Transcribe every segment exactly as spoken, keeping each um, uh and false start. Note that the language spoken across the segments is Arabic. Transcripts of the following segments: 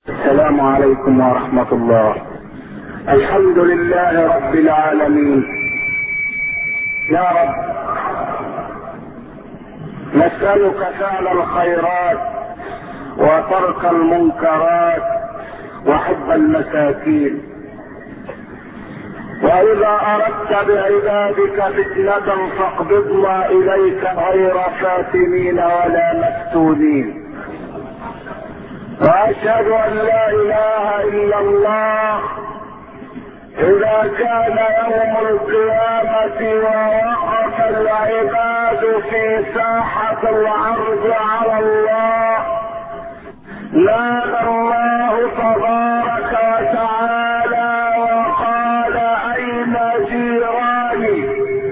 السلام عليكم ورحمة الله. الحمد لله رب العالمين. يا رب نسألك فعل الخيرات وترك المنكرات وحب المساكين، وإذا أردت بعبادك فتنة فاقبضنا إليك غير فاتنين ولا مفتونين. وأشهد أن لا إله إلا الله إذا كان يوم القيامة ووقف العباد في ساحة العرض على الله، نادى الله تبارك وتعالى وقال: أين جيراني؟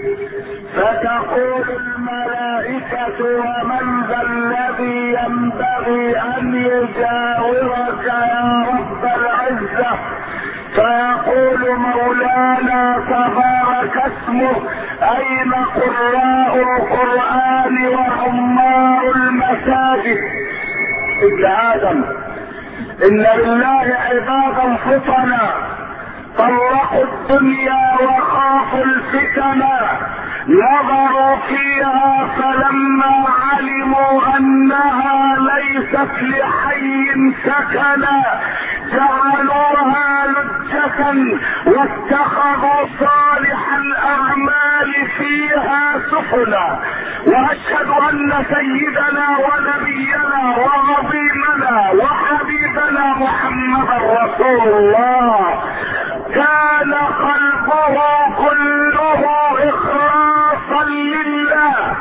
فتقول الملائكة: ومن ذا الذي ينبغي أن يجاورك يا رب العزة؟ فيقول مولانا تبارك اسمه: أين قراء القرآن وعمار المساجد؟ ابن آدم، إن لله عبادا فطنا طلقوا الدنيا وخافوا الفتنا، نظروا فيها فلما علموا أنها ليست لحي سكنا جعلوها لجة واتخذوا صالح الأعمال فيها سفنا. وأشهد أن سيدنا ونبينا وعظيمنا وحبيبنا محمدا رسول الله كان قلبه كله إخلاصا لله،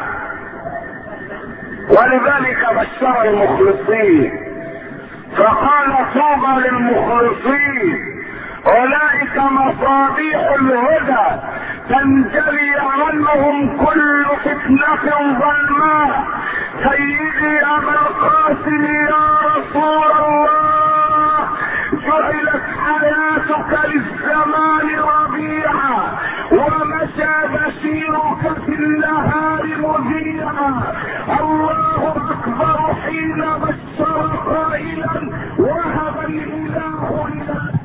ولذلك بشر المخلصين فقال: طوبى للمخلصين، أولئك مصابيح الهدى تنجلي عنهم كل فتنة ظلماء. سيدي أبا القاسم يا رسول الله، جعلت حياتك للزمان ربيعا ومشى بشيرك في النهار مذيعا. الله أكبر حين بشر قائلا: وهب الإله لنا.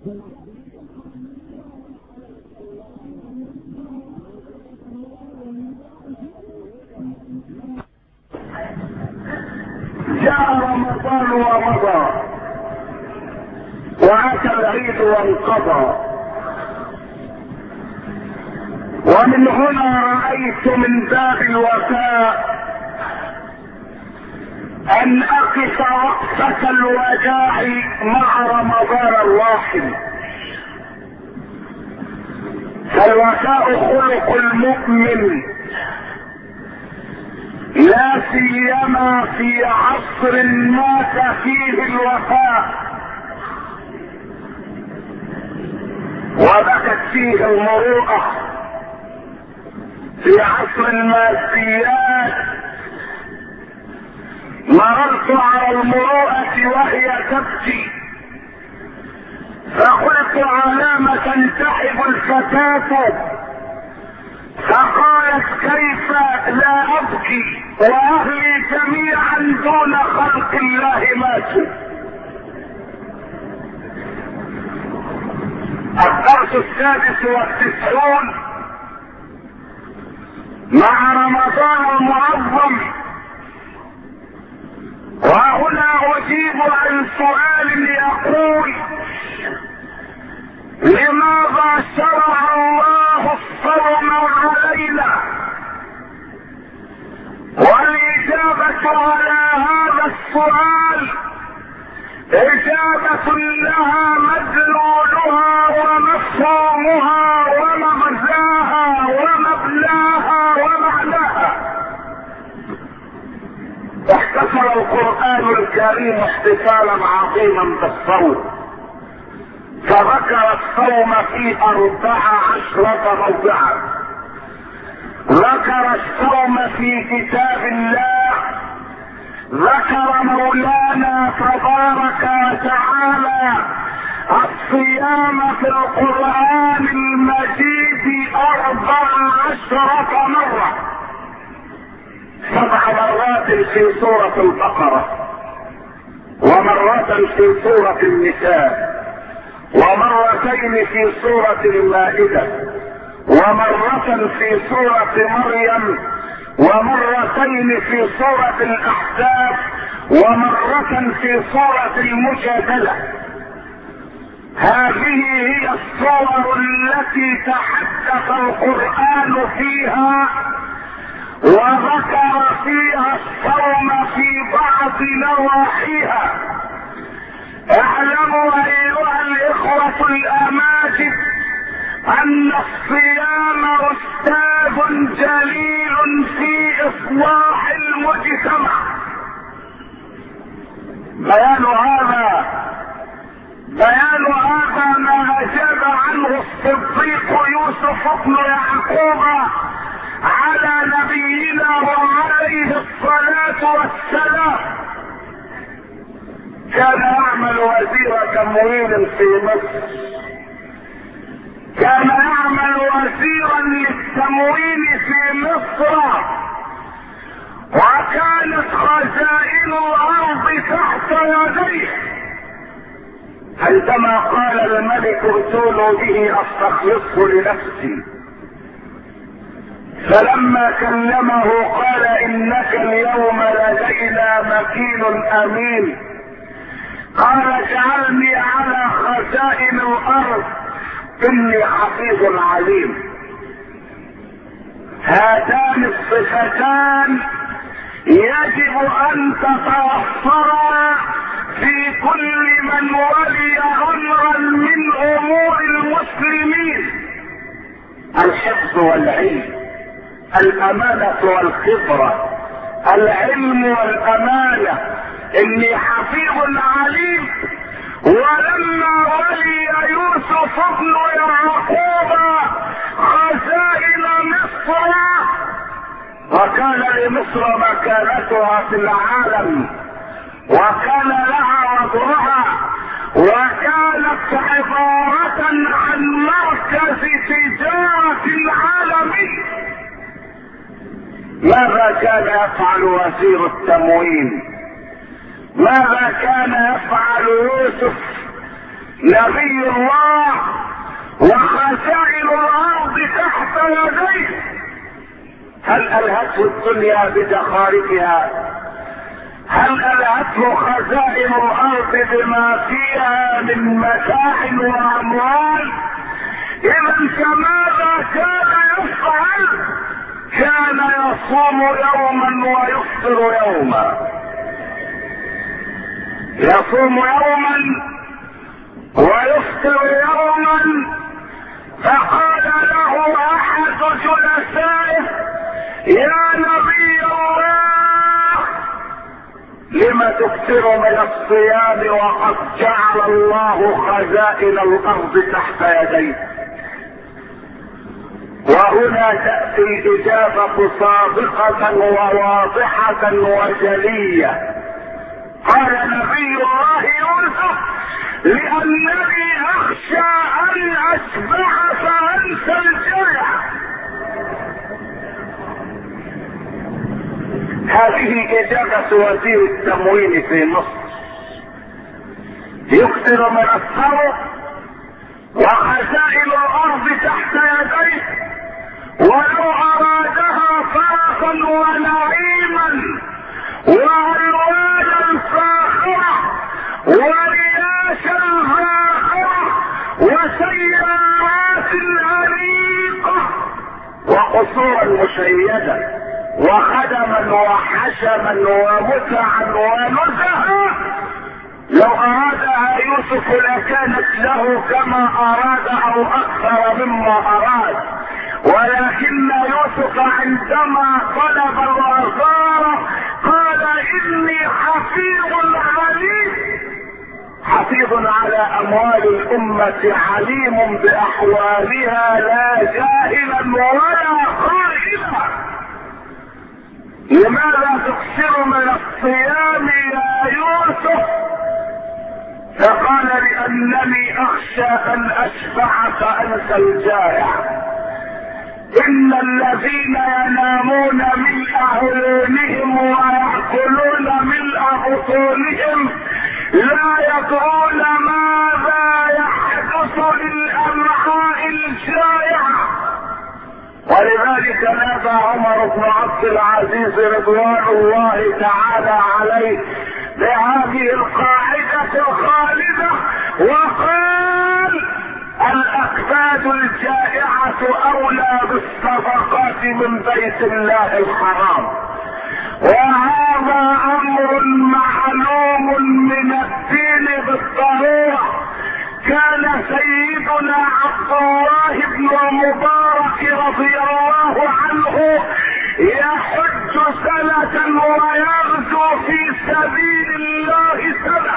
جاء رمضان ومضى وأتى العيد وانقضى، ومن هنا رأيت من باب الوفاء أن أقف وقفة الوداع مع رمضان الراحل. فالوفاء خلق المؤمن، لا سيما في عصر مات فيه الوفاء وبكت فيه المروءة. في عصر الماديات مررت على المروءة وهي تبكي، فقلت: على ما تنتحب الفتاة؟ فقالت: كيف لا أبكي وأهلي جميعا دون خلق الله ماتوا. الدرس السادس والتسعون مع رمضان المعظم. وهنا أجيب عن سؤال يقول: لماذا شرع الله الصوم علينا؟ والإجابة على هذا السؤال إجابة لها مدلولها ومفهومها ومغزاها ومبناها ومعناها. احتفل القرآن الكريم احتفالا عظيما بالصوم، فذكر الصوم في أربع عشرة موضعا. ذكر الصوم في كتاب الله، ذكر مولانا تبارك وتعالى الصيام في القرآن المجيد أربع عشرة مرة، سبع مرات في سورة البقرة، ومرة في سورة النساء، ومرتين في سورة المائدة، ومرة في سورة مريم، ومرتين في سورة الأحزاب، ومرة في سورة المجادلة. هذه هي الصور التي تحدث القرآن فيها وذكر فيها الصوم في بعض نواحيها. اعلموا ايها الاخوة الاماجد ان الصيام استاذ جليل في اصلاح المجتمع. بيان هذا بيان هذا ما اجاب عنه الصديق يوسف بن يعقوب على نبينا وعليه الصلاة والسلام. كان يعمل وزير تموين في مصر، كان يعمل وزيرا للتموين في مصر، وكانت خزائن الارض تحت يديه. عندما قال الملك ائتونوا به استخلصه لنفسي، فلما كلمه قال انك اليوم لدينا مكين امين. قال اجعلني على خزائن الارض اني حفيظ عليم. هاتان الصفتان يجب ان تتوفرا في كل من ولي امرا من امور المسلمين: الحفظ والعلم، الامانة والخبرة، العلم والامانة. اني حفيظ عليم. ولما ولي يوسف بن يعقوب خزائن مصر، وكان لمصر مكانتها في العالم، وكان لها وضعها، وكانت عبارة عن مركز تجارة عالمي. ماذا كان يفعل وزير التموين؟ ماذا كان يفعل يوسف نبي الله وخزائن الارض تحت يديه؟ هل الهته الدنيا بدخارجها؟ هل الهته خزائن الارض بما فيها من متاع واموال؟ اذا فماذا كان يفعل؟ كان يصوم يوما ويفطر يوما، يصوم يوما ويفطر يوما. فقال له احد جلسائه: يا نبي الله، لم تكثر من الصيام وقد جعل الله خزائن الارض تحت يديك؟ وهنا تأتي الإجابة صادقة وواضحة وجلية. قال نبي الله يوسف: لأنني أخشى أن أشبع فأنسى الجرع. هذه إجابة وزير التموين في مصر، يكثر من الثروة وخزائن الأرض تحت يديه، ولو أرادها فرحا ونعيما وألوانا فاخرة ورياشا فاخرة وسيارات أنيقة وقصورا مشيدة وخدما وحشما ومتعا ونزها، لو أرادها يوسف لكانت له كما أراد أو أكثر مما أراد. ولكن يوسف عندما طلب الوزارة قال: إني حفيظ عليم، حفيظ على أموال الأمة، عليم بأحوالها، لا جاهلا ولا خائفا. لماذا تكثر من الصيام يا يوسف؟ فقال: لأنني أخشى أن أشبع فأنسى الجائع. إن الذين ينامون ملء عيونهم ويأكلون ملء بطونهم لا يدرون ماذا يحدث للأمعاء الجائعة. ولذلك نادى عمر بن عبد العزيز رضوان الله تعالى عليه بهذه القاعدة الخالدة وقال: الأكباد الجائعة أولى بالصدقات من بيت الله الحرام. وهذا أمر معلوم من الدين بالضرورة. كان سيدنا عبد الله بن المبارك رضي الله عنه يحج سنة ويغزو في سبيل الله سنة،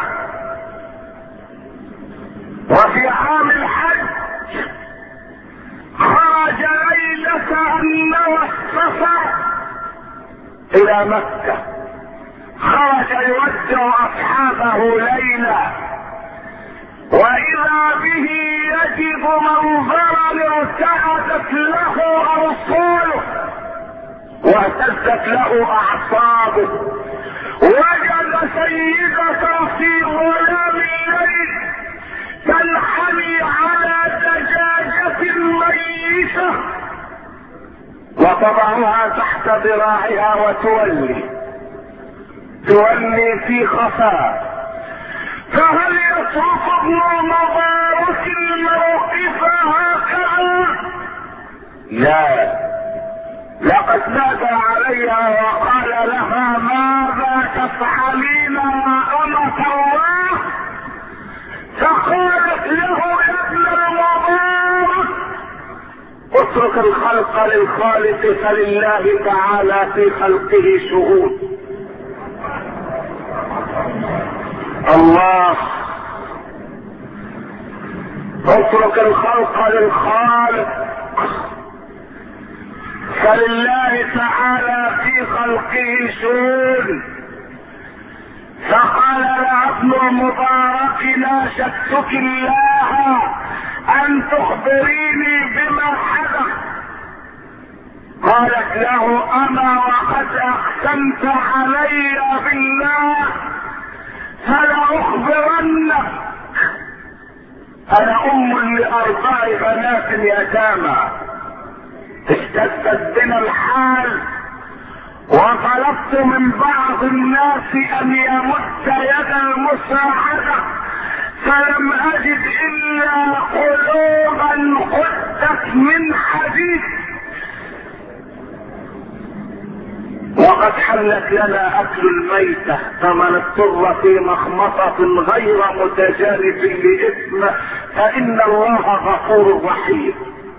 وفي عام الحج خرج ليلة النوى السفر إلى مكة، خرج يودع أصحابه ليلة، وإذا به يجد منظرا ارتعدت له أرساله واهتزت له أعصابه. وجد سيدة في ظلام الليل تنحني على دجاجة ميتة وتضعها تحت ذراعها وتولي تولي في خفاء. فهل يترك ابن مبارك الموقف هكذا؟ لا، لقد نادى عليها وقال لها: ماذا تفعلين يا أمة الله؟ فقالت له: يا ابن المبارك، اترك الخلق للخالق فلله تعالى في خلقه شؤون. الله، اترك الخلق للخالق فلله تعالى في خلقه شؤون. فقال لها ابن المبارك: ناشدتك الله ان تخبريني بما حدث. قالت له: اما وقد اقسمت علي بالله فلأخبرنك. انا ام لاربع بنات يتامى، اشتدت بنا الحال وطلبت من بعض الناس ان يمد يد المساعدة فلم اجد الا قلوبا قدت من حديد، وقد حلت لنا اكل الميتة، فمن اضطر في مخمصة غير متجانف لاثم فان الله غفور رحيم.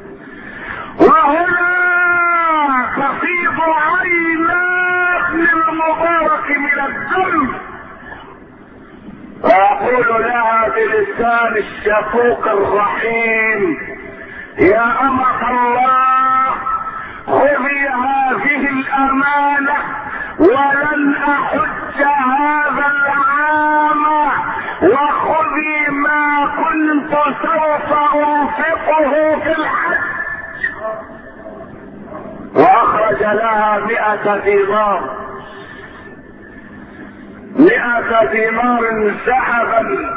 وهنا تفيض عينا ابن المبارك من الدم ويقول لها بلسان الشفوق الرحيم: يا أمة الله، خذي هذه الأمانة ولن أحج هذا العام، وخذي ما كنت سوف أنفقه في الحج. واخرج لها مئة دينار، مئة دينار ذهبا،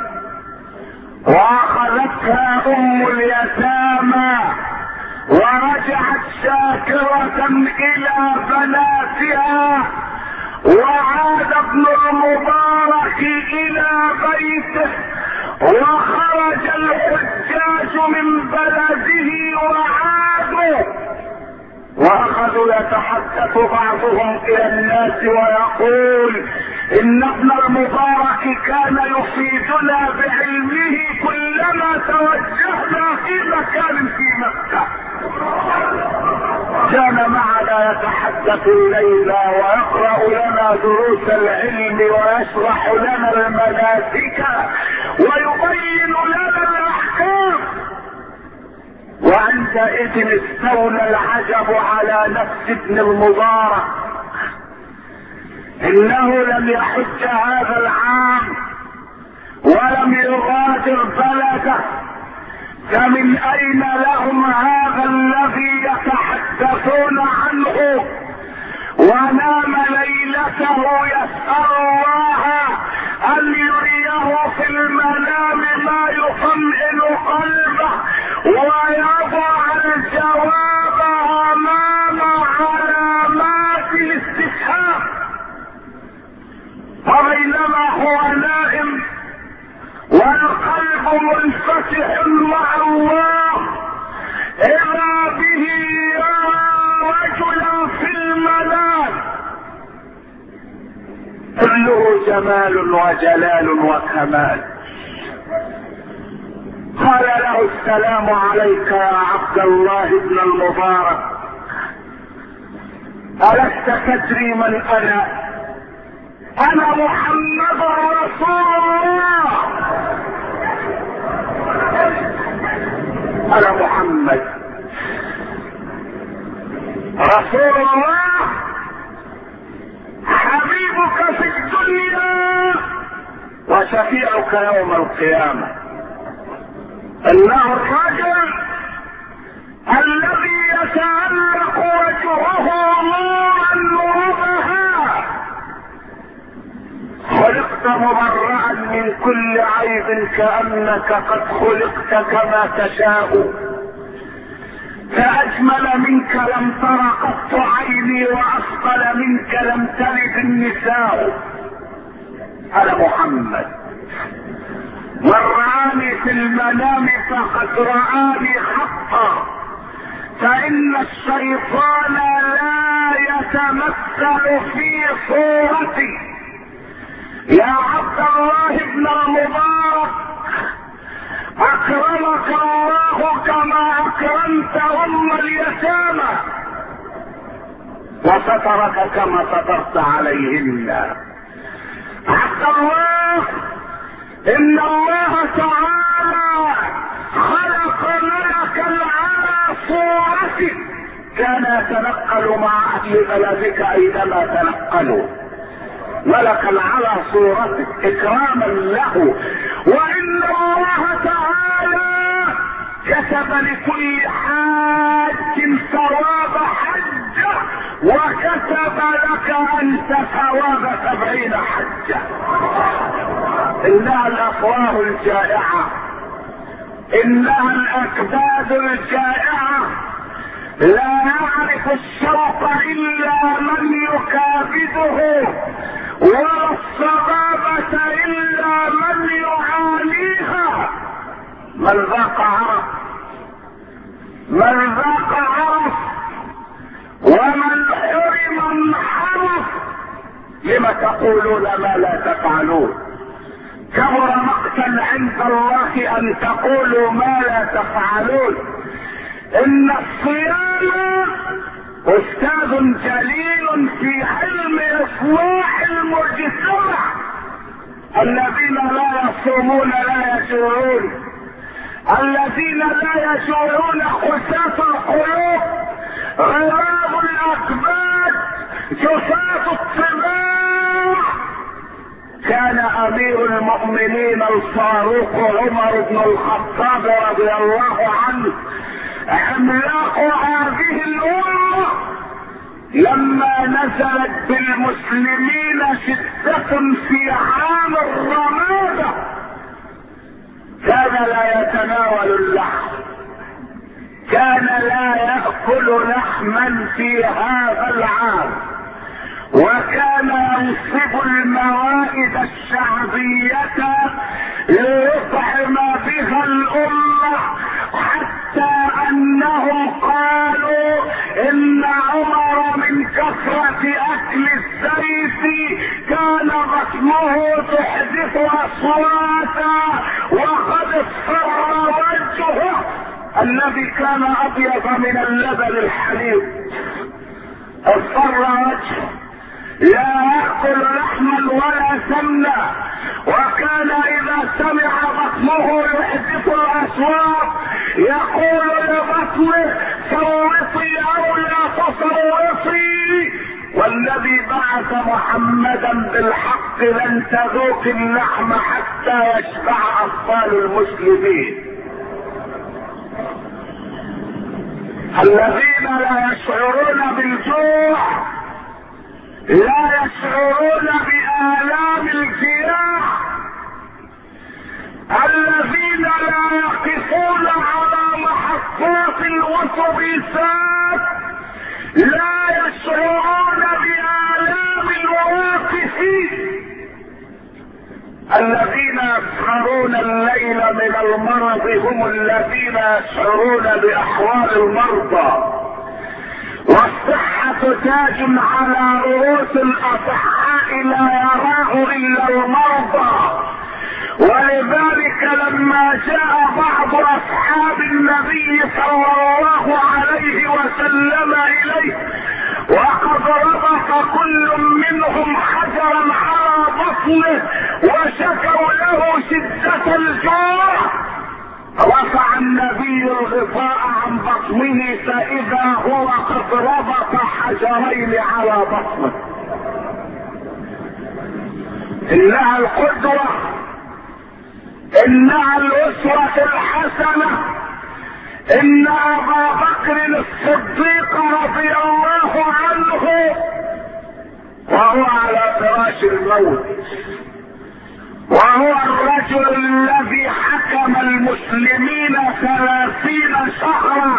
واخذتها ام اليتامى ورجعت شاكرة الى بناتها. وعاد ابن المبارك الى بيته، وخرج الحجاج من بلده وعادوا، واخذوا يتحدث بعضهم الى الناس ويقول: ان ابن المبارك كان يفيدنا بعلمه كلما توجهنا في مكان في مكة، كان معنا يتحدث الليلة ويقرأ لنا دروس العلم ويشرح لنا المناسك ويبين لنا الاحكام. وعندئذ استولى العجب على نفس ابن المبارك، انه لم يحج هذا العام ولم يغادر بلده، فمن اين لهم هذا الذي يتحدثون عنه؟ ونام ليلته يسأل الله ان يريه له في المنام ما يطمئن قلبه ويضع الجواب امام علامات الاستفهام. وبينما هو نائم والقلب منفتح مع الله اذا به يرى رجلا في المنام كله جمال وجلال وكمال. قال له السلام عليك يا عبد الله بن المبارك، ألست تدري من أنا؟ أنا محمد رسول الله. أنا محمد رسول الله حبيبك في الدنيا وشفيعك يوم القيامة. إنه الرجل الذي يتألق وجهه نورا نورها، خلقت مبرأ من كل عيب كأنك قد خلقت كما تشاء، فأجمل منك لم تر قط عيني وأثقل منك لم تلد النساء. أنا محمد، من رآني في المنام فقد رآني حقا، فإن الشيطان لا يتمثل في صورتي. يا عبد الله بن المبارك، أكرمك الله كما أكرمت أم اليتامى وسترك كما سترت عليهن. عبد الله، إن الله تعالى خلق ملكا على صورتك كان يتنقل مع أهل بلدك أينما تنقلوا، ملكا على صورتك إكراما له. وإن الله تعالى كتب لكل حاج ثواب حجة وكتب لك أنت ثواب سبعين حجة. إنها الأفواه الجائعة، إنها الأكباد الجائعة، لا يعرف الشوق إلا من يكابده، ولا الصبابة إلا من يعانيها. من ذاق عرف، من ذاق عرف، ومن حرم انحرف. لم تقولون ما لا تفعلون؟ كبر مقتا عند الله ان تقولوا ما لا تفعلون. ان الصيام استاذ جليل في علم اصلاح المجتمع. الذين لا يصومون لا يجوعون، الذين لا يجوعون خساة القلوب، غراب الاكباد، جثاة الطباع. كان امير المؤمنين الفاروق عمر بن الخطاب رضي الله عنه عملاق هذه الامه، لما نزلت بالمسلمين شدة في عام الرمادة كان لا يتناول اللحم، كان لا يأكل لحما في هذا العام، وكان ينصب الموائد الشعبية ليطعم بها الأمة، حتى أنهم قالوا إن عمر من كثرة أكل الزيت كان بطنه تحدث أصواتا، وقد اصفر وجهه الذي كان أبيض من اللبن الحليب، اصفر وجهه، لا يأكل لحما ولا سمنا، وكان إذا سمع بطنه يحدث الأصوات يقول لبطنه صوتي أو لا تصوتي، والذي بعث محمدا بالحق لن تذوق اللحم حتى يشبع أطفال المسلمين. الذين لا يشعرون بالجوع لا يشعرون بآلام الجياع، الذين لا يقفون على محطات الاتوبيسات لا يشعرون بآلام الواقفين. الذين يسهرون الليل من المرض هم الذين يشعرون بأحوال المرضى. والصحة تاج على رؤوس الأصحاء لا يراه إلا المرضى. ولذلك لما جاء بعض أصحاب النبي صلى الله عليه وسلم إليه وقد ربط كل منهم حجرا على بطنه وشكوا له شدة الجوع، رفع النبي الغطاء عن بطنه فإذا هو قد ربط حجرين على بطنه. إنها القدوة، إنها الأسوة الحسنة، إن أبا بكر الصديق رضي الله عنه وهو على فراش الموت، وهو الرجل الذي حكم المسلمين ثلاثين شهرا،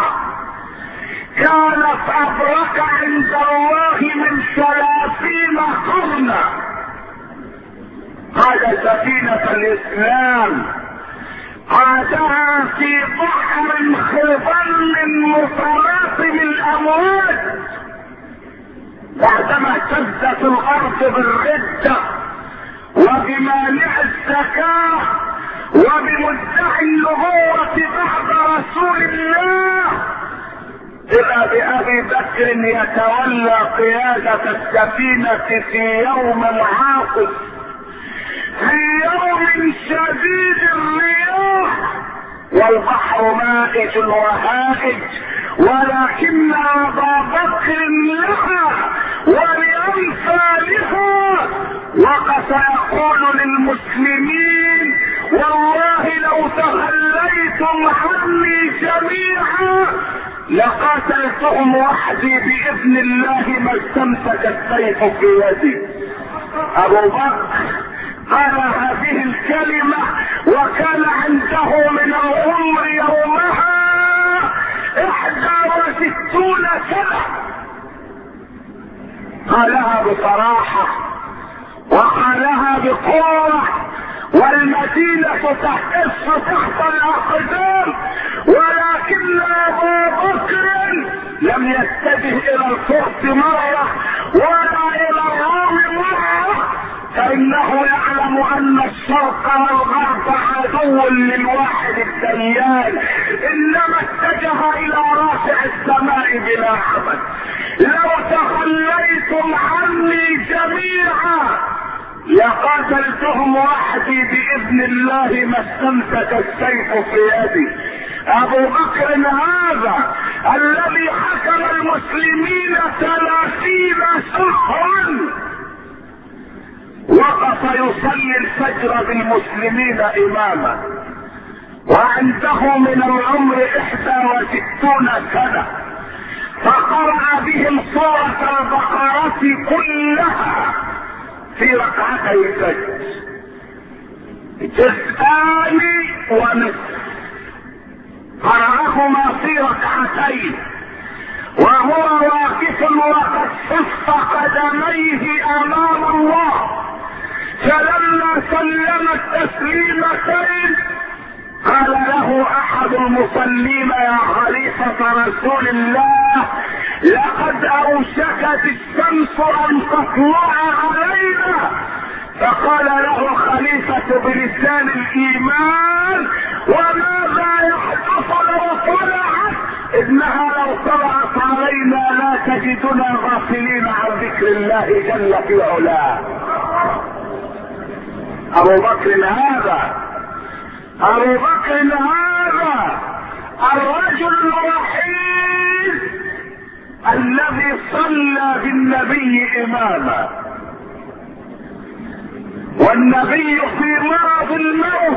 كانت أبرك عند الله من ثلاثين قرنا، قاد سفينة الإسلام، قادها في بحر خضم متلاطم الأمواج، بعدما اهتزت الأرض بالردة وبمانع الزكاة وبمدعي النبوة بعد رسول الله، إذا بأبي بكر يتولى قيادة السفينة في يوم عاصف، في يوم شديد الرياح والبحر مائج وهائج، ولكن أبا بكر لها ولأمثالها وقف يقول للمسلمين: والله لو تخليتم عني جميعا لقاتلتهم وحدي بإذن الله ما استمسك السيف في يدي. أبو بكر قال هذه الكلمة وكان عنده من العمر يومها احدى وستون سنة، قالها بصراحة وقالها بقوة، والمدينة تحس تحت الأقدام، ولكن أبا بكر لم يتجه إلى الفرس مرة ولا إلى الروم مرة، فإنه يعلم أن الشرق والغرب عدو للواحد الديان، إنما اتجه إلى رافع السماء بلا عمد. لو تخليتم عني جميعا لقاتلتهم وحدي بإذن الله ما استمسك السيف في يدي. أبو بكر هذا الذي حكم المسلمين ثلاثين شهرا وقف يصلي الفجر بالمسلمين إماما، وعنده من العمر إحدى وستون سنة، فقرأ بهم سورة البقرة كلها في ركعتي الفجر، جزءان ونصف، قرأهما في ركعتين وهو واقف وقد صف قدميه امام الله. فلما سلم التسليمتين قال له احد المصلين: يا خليفة رسول الله، لقد اوشكت الشمس ان تطلع علينا. فقال له الخليفة بلسان الايمان: وماذا يحدث لو طلعت؟ انها لو طلعت علينا لا تجدنا غافلين عن ذكر الله جل في علاه. ابو بكر هذا ابو بكر هذا الرجل الوحيد الذي صلى بالنبي اماما، والنبي في مرض الموت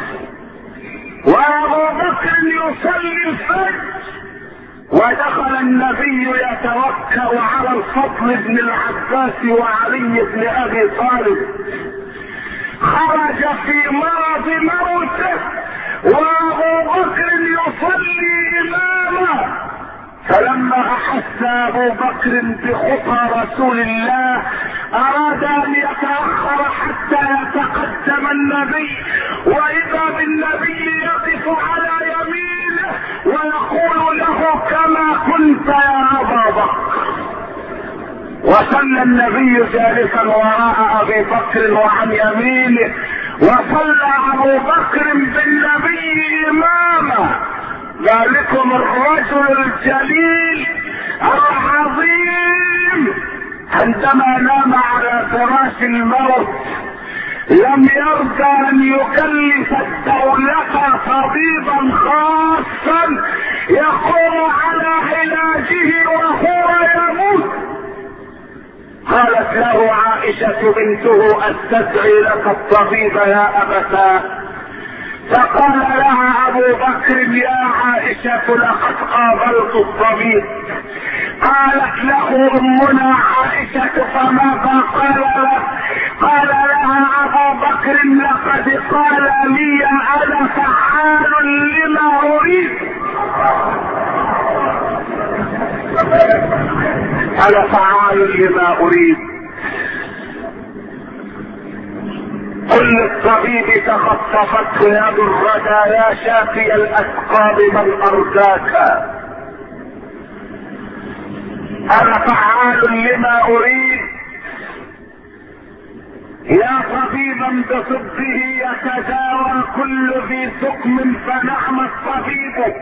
وابو بكر يصلي الفجر، ودخل النبي يتوكأ على الفضل بن العباس وعلي بن ابي طالب، خرج في مرض موته وابو بكر يصلي امامه، فلما احس ابو بكر بخطى رسول الله اراد ان يتاخر حتى يتقدم النبي، واذا بالنبي يقف على يمينه ويقول له كما كنت يا ابا بكر. وصلى النبي جالسا وراء ابي بكر وعن يمينه، وصلى ابو بكر بالنبي امامه. ذلكم الرجل الجليل العظيم عندما نام على فراش الموت لم يرضى ان يكلف الدولة طبيبا خاصا يقوم على علاجه وهو يموت. قالت له عائشة بنته استدعي لك الطبيب يا ابتاه، فقال لها ابو بكر يا عائشة لقد قابلت الطبيب. قالت له امنا عائشة فماذا قال لك؟ قال لها ابو بكر لقد قال لي انا فعال لما اريد. انا فعال لما اريد. قل للطبيب تخطفته يد الردى يا شافي الاسقام من ارجاك. انا فعال لما اريد. يا طبيبا بطبه يتداوى كل ذي سقم فنعم الطبيب.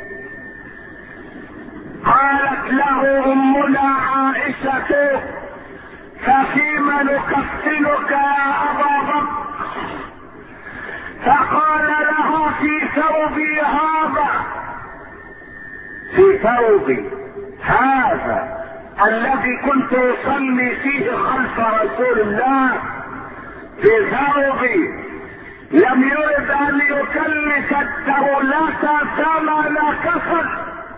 قالت له امنا عائشة ففيما نكفنك يا ابا بكر؟ فقال له في ثوبي هذا، في ثوبي هذا الذي كنت اصلي فيه خلف رسول الله، في ثوبي. لم يرد ان يكلف الدولة ثمن كفن.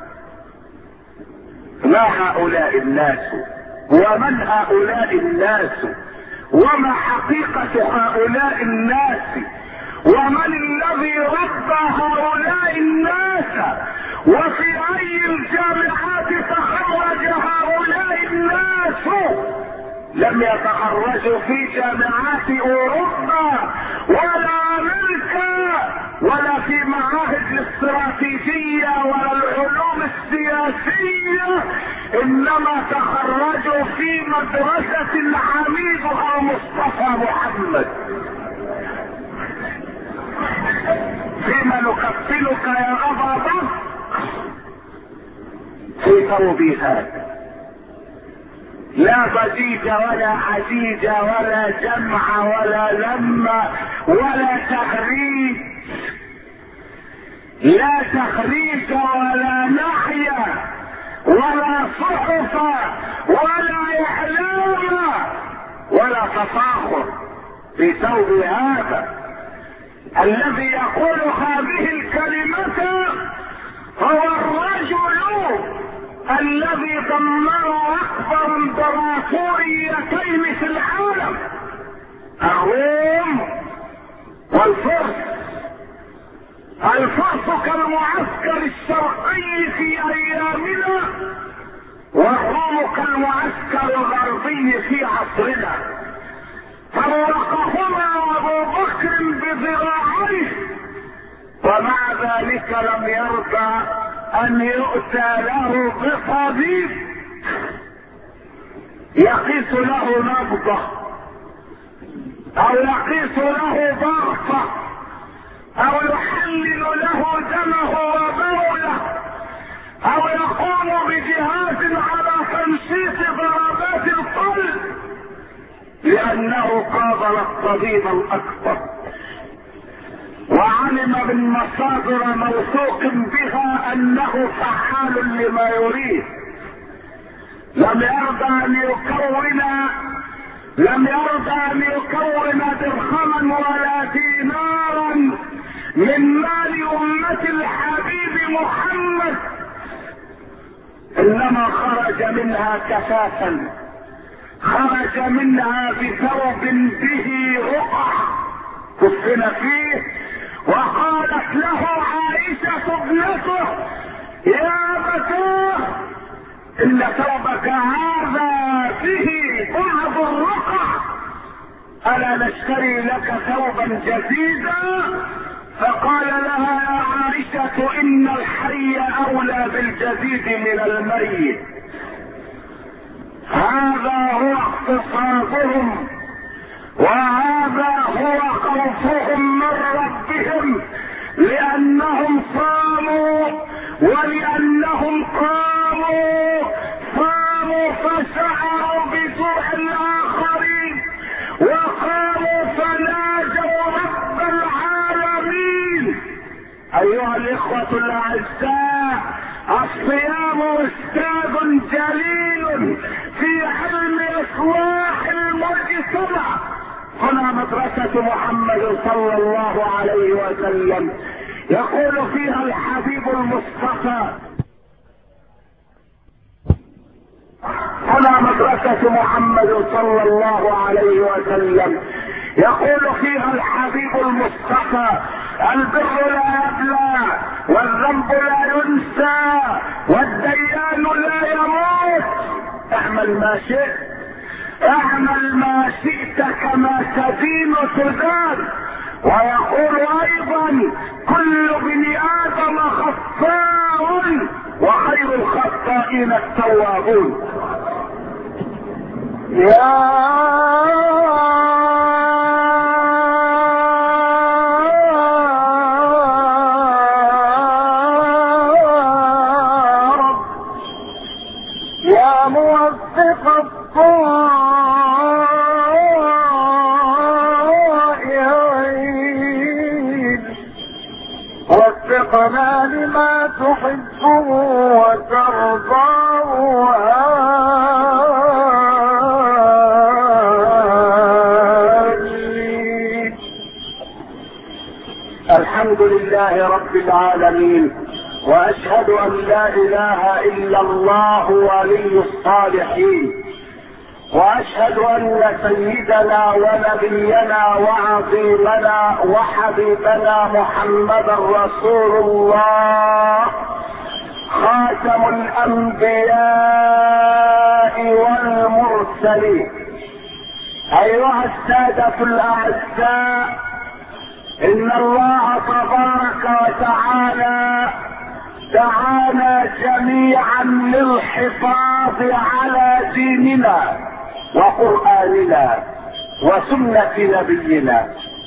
ما هؤلاء الناس؟ ومن هؤلاء الناس؟ وما حقيقة هؤلاء الناس؟ ومن الذي ربى هؤلاء الناس؟ وفي اي الجامعات تخرج هؤلاء الناس؟ لم يتخرجوا في جامعات اوروبا ولا امريكا ولا في معاهد الاستراتيجية ولا العلوم السياسية، انما تخرجوا في مدرسة عميدها مصطفى محمد. فيما نكفلك يا ابا بكر؟ في ثوبي هذا، لا ضجيج ولا عجيج ولا جمع ولا لمة ولا تخريج، لا تخريج ولا نحية ولا صحف ولا اعلام ولا تفاخر. في ثوب هذا الذي يقول هذه الكلمة هو الرجل الذي دمر اكبر امبراطوريتين في العالم، الروم والفرس. الفرس كالمعسكر الشرقي في ايامنا، والروم كالمعسكر الغربي في عصرنا. فرقهما ابو بكر بذراعيه، ومع ذلك لم يرضى ان يؤتى له بطبيب يقيس له نبضه او يقيس له ضغطه او يحلل له دمه وبوله او يقوم بجهاز على تنشيط ضربات القلب، لانه قابل الطبيب الاكبر وعلم من مصادر موثوق بها انه فعال لما يريد. لم يرضى ان يكون لم يرضى ان يكون درهما ولا دينارا من مال امة الحبيب محمد، انما خرج منها كفافا، خرج منها بثوب به رقع كفن فيه. وقالت له عائشة ابنته يا ابتاه ان ثوبك هذا به بعض الرقع، الا نشتري لك ثوبا جديدا؟ فقال لها يا عائشة ان الحي اولى بالجديد من الميت. هذا هو اقتصادهم، وهذا هو خوفهم من ربهم، لانهم صاموا ولانهم قاموا صاموا فشعروا بجوع الاخرين، وقاموا فناجوا رب العالمين. ايها الاخوة الاعزاء، الصيام استاذ جليل في علم اصلاح المجتمع. هنا مدرسة محمد صلى الله عليه وسلم يقول فيها الحبيب المصطفى. هنا مدرسة محمد صلى الله عليه وسلم يقول فيها الحبيب المصطفى: البر لا يبلى، والذنب لا ينسى، والديان لا يموت. اعمل ما شئت، اعمل ما شئت كما تدين تدان. ويقول ايضا: كل ابن ادم خطاء وخير الخطائين التوابون. يا رب يا موفق الطائعين وفقنا لما تحبه وترضاه. الحمد لله رب العالمين، واشهد ان لا اله الا الله ولي الصالحين، واشهد ان سيدنا ونبينا وعظيمنا وحبيبنا محمدا رسول الله خاتم الانبياء والمرسلين. ايها السادة الاعزاء، ان الله تبارك وتعالى دعانا جميعا للحفاظ على ديننا وقرآننا وسنة نبينا.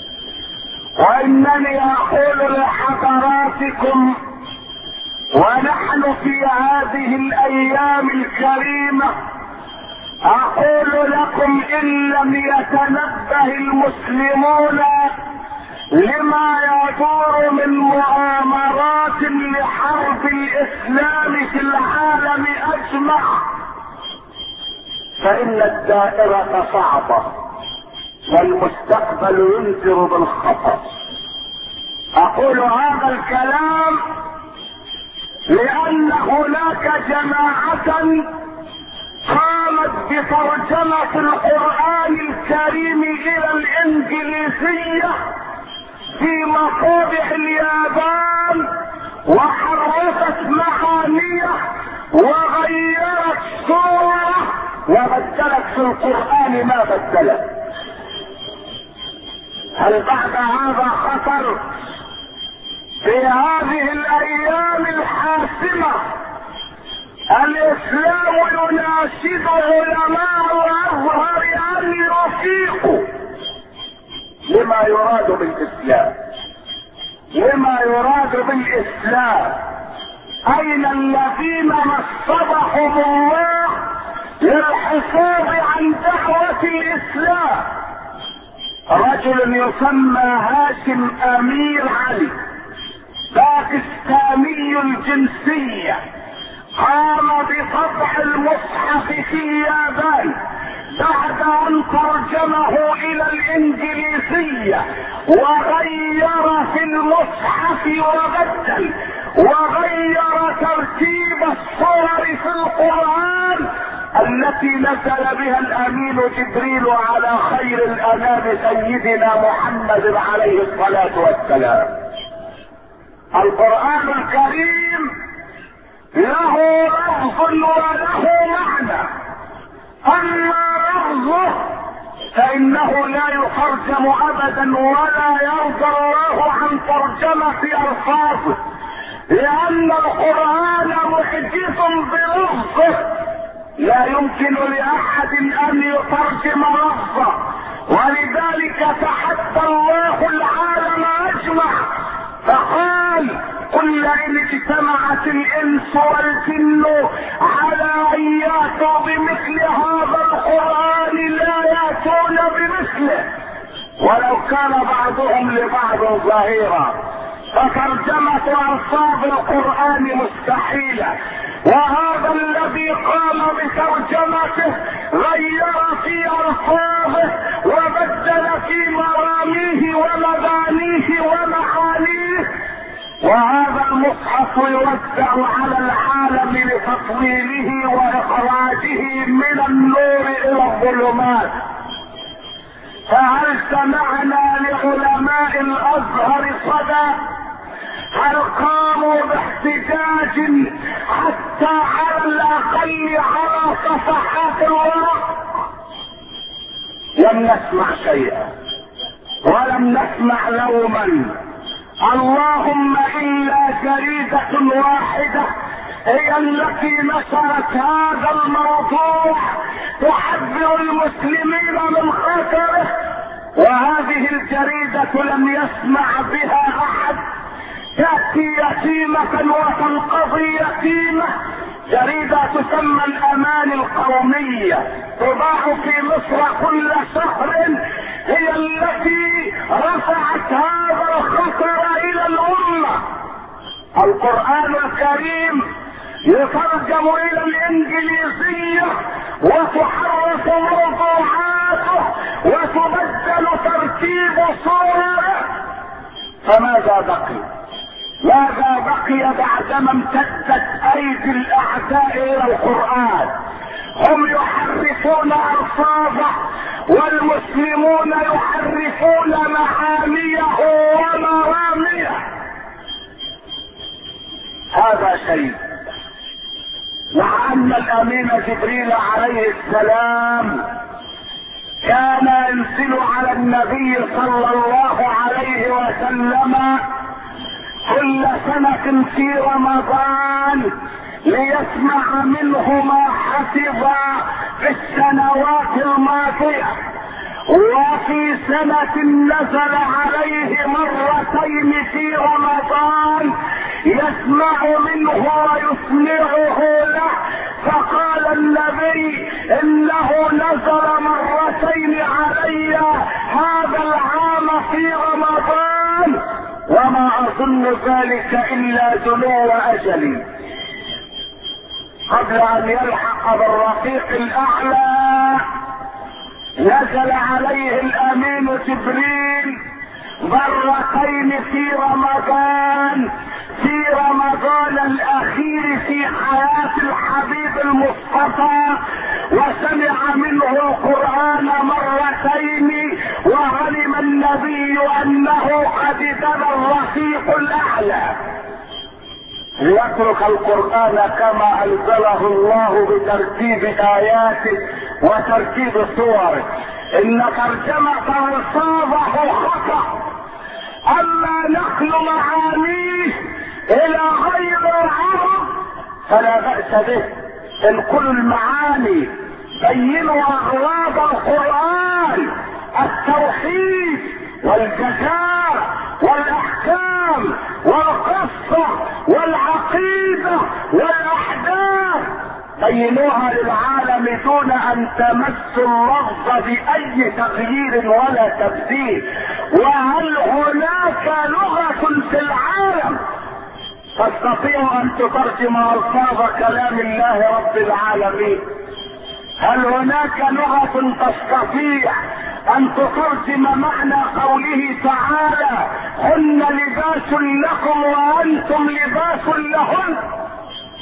وانني اقول لحضراتكم ونحن في هذه الايام الكريمة، اقول لكم ان لم يتنبه المسلمون لما يدور من مؤامرات لحرب الاسلام في العالم اجمع، فان الدائرة صعبة والمستقبل ينذر بالخطر. اقول هذا الكلام لان هناك جماعة قامت بترجمة القرآن الكريم الى الانجليزية في مطابع اليابان، وحرفت معانيه وغيرت صورة وبدلت في القرآن ما بدلت. هل بعد هذا خطر؟ في هذه الايام الحاسمة الاسلام يناشد علماء الازهر ان يفيقوا لما يراد بالاسلام. لما يراد بالاسلام؟ اين الذين نصبهم الله للحفاظ عن دعوة الاسلام؟ رجل يسمى هاشم امير علي، باكستاني الجنسية، قام بطبع المصحف في اليابان بعد ان ترجمه الى الانجليزية وغير في المصحف وبدل وغير ترتيب الصور في القرآن التي التي نزل بها الامين جبريل على خير الانام سيدنا محمد عليه الصلاة والسلام. القرآن الكريم له لفظ وله معنى، اما لفظه فانه لا يترجم ابدا ولا يرضى الله عن ترجمة الفاظه، لان القرآن معجز بلفظه لا يمكن لاحد ان يترجم لفظه، ولذلك تحدى الله العالم اجمع فقال قل لئن اجتمعت الانس والجن على ان ياتوا بمثل هذا القرآن لا ياتون بمثله ولو كان بعضهم لبعض ظهيرا. فترجمة الفاظ القرآن مستحيلة، وهذا الذي قام بترجمته غير في الفاظه وبدل في مراميه ومبانيه ومعانيه، وهذا المصحف يوزع على العالم لتطويله واخراجه من النور الى الظلمات. فهل سمعنا لعلماء الازهر صدى؟ هل قاموا باحتجاج حتى على الاقل على صفحات الورق؟ لم نسمع شيئا ولم نسمع لوما، اللهم الا جريدة واحدة هي التي نشرت هذا الموضوع تحذر المسلمين من خطره، وهذه الجريدة لم يسمع بها احد. تأتي يتيمة وتنقضي يتيمة، جريدة تسمى الأمان القومية تباع في مصر كل شهر، هي التي رفعت هذا الخطر إلى الأمة. القرآن الكريم يترجم إلى الإنجليزية وتحرف موضوعاته وتبدل ترتيب صوره، فماذا بقي؟ ماذا بقي بعدما امتدت ايدي الاعداء الى القرآن؟ هم يحرفون الفاظه والمسلمون يحرفون معانيه ومراميه. هذا شيء، مع ان الامين جبريل عليه السلام كان ينزل على النبي صلى الله عليه وسلم كل سنة في رمضان ليسمع منه ما حفظ في السنوات الماضية، وفي سنة نزل عليه مرتين في رمضان يسمع منه ويسمعه له، فقال النبي انه نزل مرتين علي هذا العام في رمضان وما اظن ذلك الا دنو اجلي. قبل ان يلحق بالرفيق الاعلى نزل عليه الامين جبريل مرتين في رمضان، في رمضان الاخير في حياة الحبيب المصطفى، وسمع منه القرآن مرتين، وعلم النبي انه قد دنا الرفيق الاعلى. ليترك القرآن كما انزله الله بترتيب اياته وترتيب صوره. ان ترجمة الفاظه خطأ، اما نقل معانيه الى غير العرب فلا بأس به. انقلوا المعاني، بينوا اغراض القرآن، التوحيد والجزاء والاحكام والقصة والعقيدة والاحداث، بينوها للعالم دون ان تمسوا اللفظ باي تغيير ولا تبديل. وهل هناك لغة في العالم تستطيع ان تترجم الفاظ كلام الله رب العالمين؟ هل هناك لغة تستطيع ان تترجم معنى قوله تعالى هن لباس لكم وانتم لباس لهن؟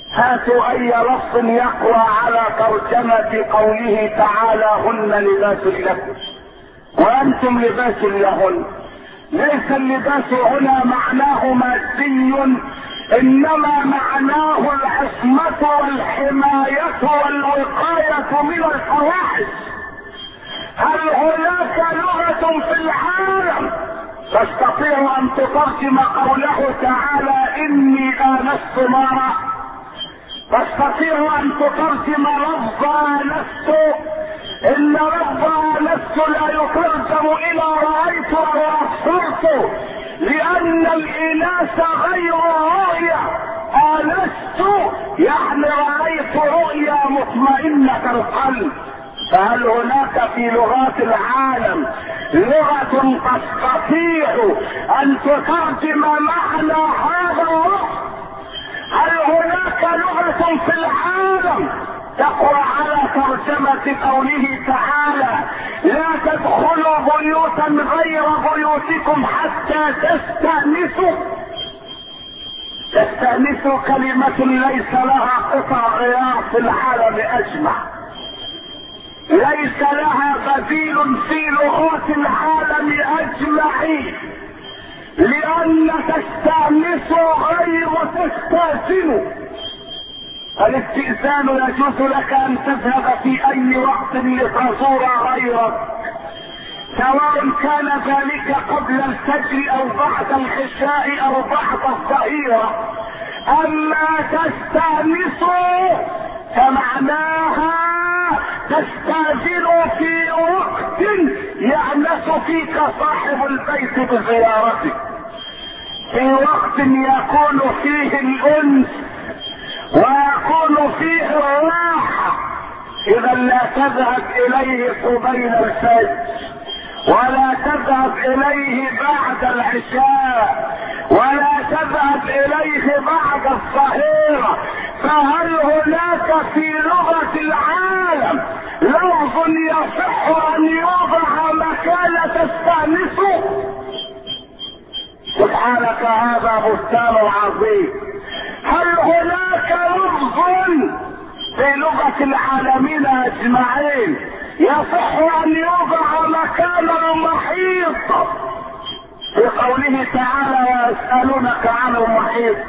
هاتوا اي لفظ يقوى على ترجمة قوله تعالى هن لباس لكم وانتم لباس لهن. ليس اللباس هنا معناه مادي، انما معناه العصمة والحماية والوقاية من الفواحش. هل هناك لغة في العالم تستطيع ان تترجم قوله تعالى اني آنست نارا؟ تستطيع ان تترجم لفظ آنست؟ ان لفظ آنست لا يترجم الى رأيت او ابصرت، لان الاناث غير الرؤيا. آنست يعني رأيت رؤيا مطمئنة القلب. فهل هناك في لغات العالم لغة تستطيع ان تترجم معنى هذا اللفظ؟ هل هناك لغة في العالم تقوى على ترجمة قوله تعالى لا تدخلوا بيوتا غير بيوتكم حتى تستأنسوا؟ تستأنسوا كلمة ليس لها قطع غيار في العالم اجمع، ليس لها بديل في لغات العالم اجمعين، لان تستأنسوا غير تستأذنوا. الاستئذان يجوز لك ان تذهب في اي وقت لتزور غيرك، سواء كان ذلك قبل الفجر او بعد العشاء او بعد الظهيرة. اما تستأنسوا فمعناها تستأذنوا في وقت يأنس فيك صاحب البيت بزيارتك، في وقت يكون فيه الانس ويكون فيه الراحة. اذا لا تذهب اليه قبيل الفجر، ولا تذهب اليه بعد العشاء، ولا تذهب اليه بعد الظهيرة. فهل هناك في لغة العالم لفظ يصح ان يوضع مكان تستأنسه؟ سبحانك هذا بهتان عظيم. هل هناك لفظ في لغة العالمين اجمعين يصح ان يوضع مكان المحيط؟ في قوله تعالى ويسألونك عن المحيط،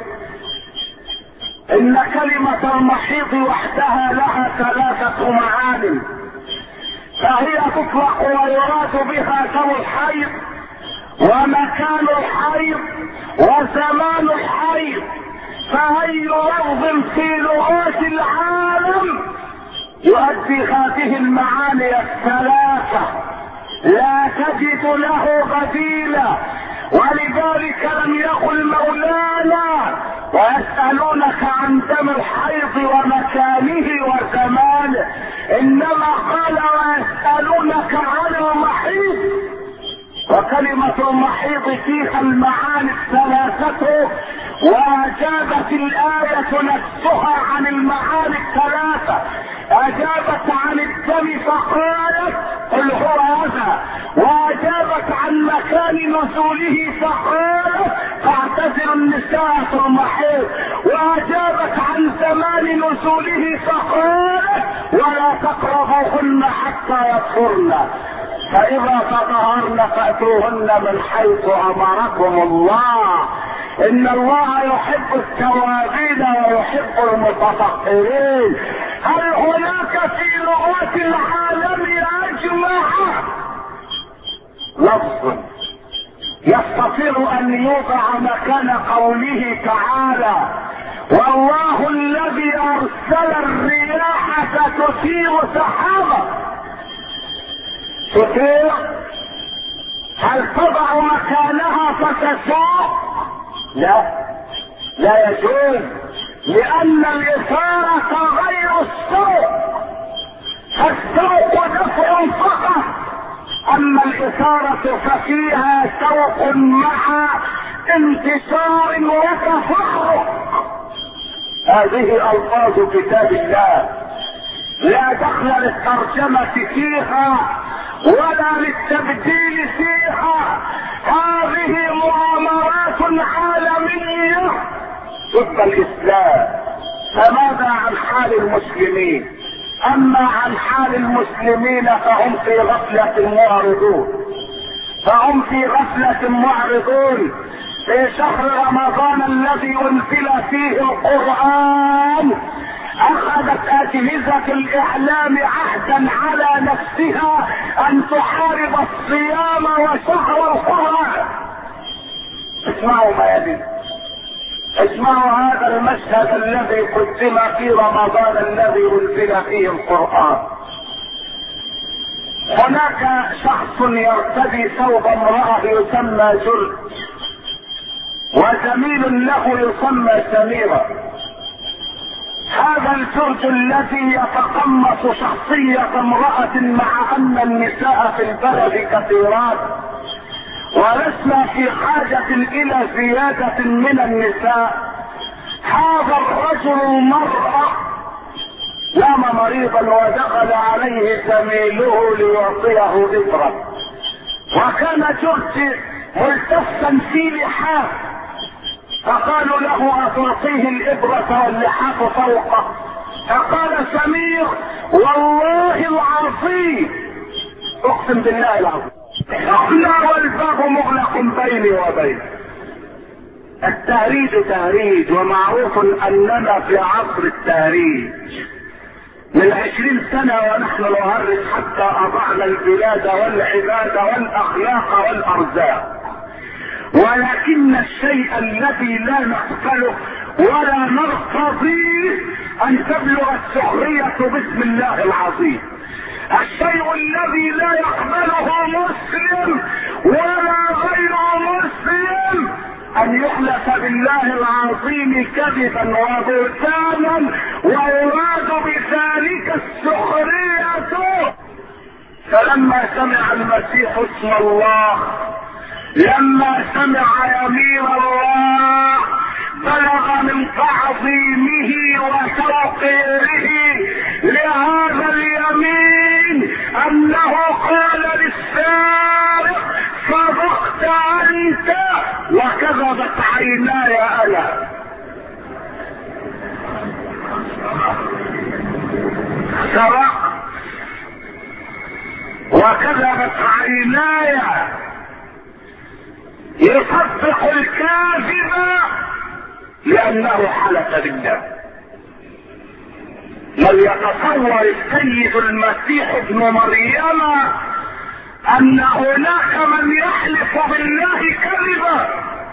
ان كلمة المحيط وحدها لها ثلاثة معان، فهي تطلق ويراد بها دم الحيض ومكان الحيض وزمان الحيض. فأي لفظ في لغات العالم يؤدي هذه المعاني الثلاثة لا تجد له بديلا. ولذلك لم يقل مولانا ويسألونك عن دم الحيض ومكانه وزمانه، انما قال ويسألونك عن المحيض. وكلمة المحيض فيها المعاني الثلاثة، واجابت الآية نفسها عن المعاني الثلاثة. اجابت عن الدم فقالت قل هو هذا، واجابت عن مكان نزوله فقالت فاعتزلوا النساء في المحيض، واجابت عن زمان نزوله فقالت ولا تقربوهن حتى يطهرن، فاذا تطهرن فاتوهن من حيث امركم الله، ان الله يحب التوابين ويحب المتطهرين. هل هناك في لغات العالم اجمع لفظ يستطيع ان يوضع مكان قوله تعالى والله الذي ارسل الرياح فتثير سحابا؟ تثير، هل تضع مكانها فتسوق؟ لا، لا يجوز، لان الاثارة غير السوق، فالسوق دفع فقط، اما الاثارة ففيها سوق مع انتشار وتفرق. هذه الفاظ كتاب الله لا دخل للترجمة فيها ولا للتبديل فيها، هذه مؤامرات عالمية ضد الاسلام. فماذا عن حال المسلمين؟ اما عن حال المسلمين فهم في غفلة معرضون، فهم في غفلة معرضون. في شهر رمضان الذي انزل فيه القرآن اخذت اجهزة الاعلام عهدا على نفسها ان تحارب الصيام وشهر القرآن. اسمعوا ما يلي، اسمعوا هذا المشهد الذي قدم في رمضان الذي انزل فيه القرآن. هناك شخص يرتدي ثوب امرأة يسمى جرد، وزميل له يسمى سميرة. هذا الجرد الذي يتقمص شخصية امرأة مع ان النساء في البلد كثيرات ولسنا في حاجة الى زيادة من النساء. هذا الرجل المرأة نام مريضا ودخل عليه زميله ليعطيه إبرة، وكان جرد ملتفا في لحاف، فقالوا له أتعطيه الإبرة واللحاف فوقه؟ فقال سمير والله العظيم، اقسم بالله العظيم احنا والباب مغلق بيني وبينه. التهريج تهريج، ومعروف اننا في عصر التهريج. من عشرين سنة ونحن نهرج حتى اضعنا البلاد والعباد والاخلاق والارزاق، ولكن الشيء الذي لا نقبله ولا نرتضيه ان تبلغ السخرية باسم الله العظيم. الشيء الذي لا يقبله مسلم ولا غير مسلم ان يحلف بالله العظيم كذبا وبهتانا ويراد بذلك السخرية. فلما سمع المسيح اسم الله، لما سمع يمين الله، بلغ من تعظيمه وتوقيره لهذا اليمين انه قال للسارق صدقت انت وكذبت عيناي انا. سرق وكذبت عيناي. يصدق الكاذب لانه حلف بالله. لم يتصور السيد المسيح ابن مريم ان هناك من يحلف بالله كذبا،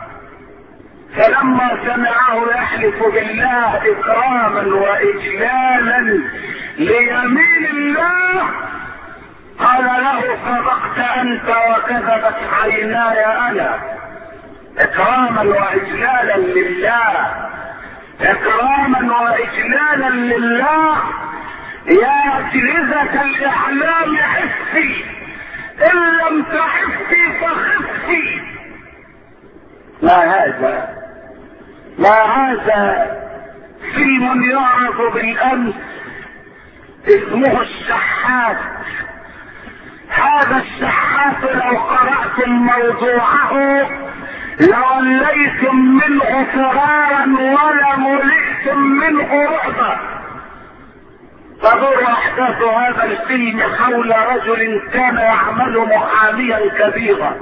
فلما سمعه يحلف بالله اكراما واجلالا ليمين الله قال له صدقت انت وكذبت عيناي انا. اكراما واجلالا لله، اكراما واجلالا لله. يا اجهزة الاعلام حفي، ان لم تحفي فخفي. ما هذا ما هذا فيلم يعرض بالامس اسمه الشحات. هذا الشحات لو قرأتم موضوعه لوليتم منه فرارا ولا ملئتم منه رعبا. تدور احداث هذا الفيلم حول رجل كان يعمل محاميا كبيرا،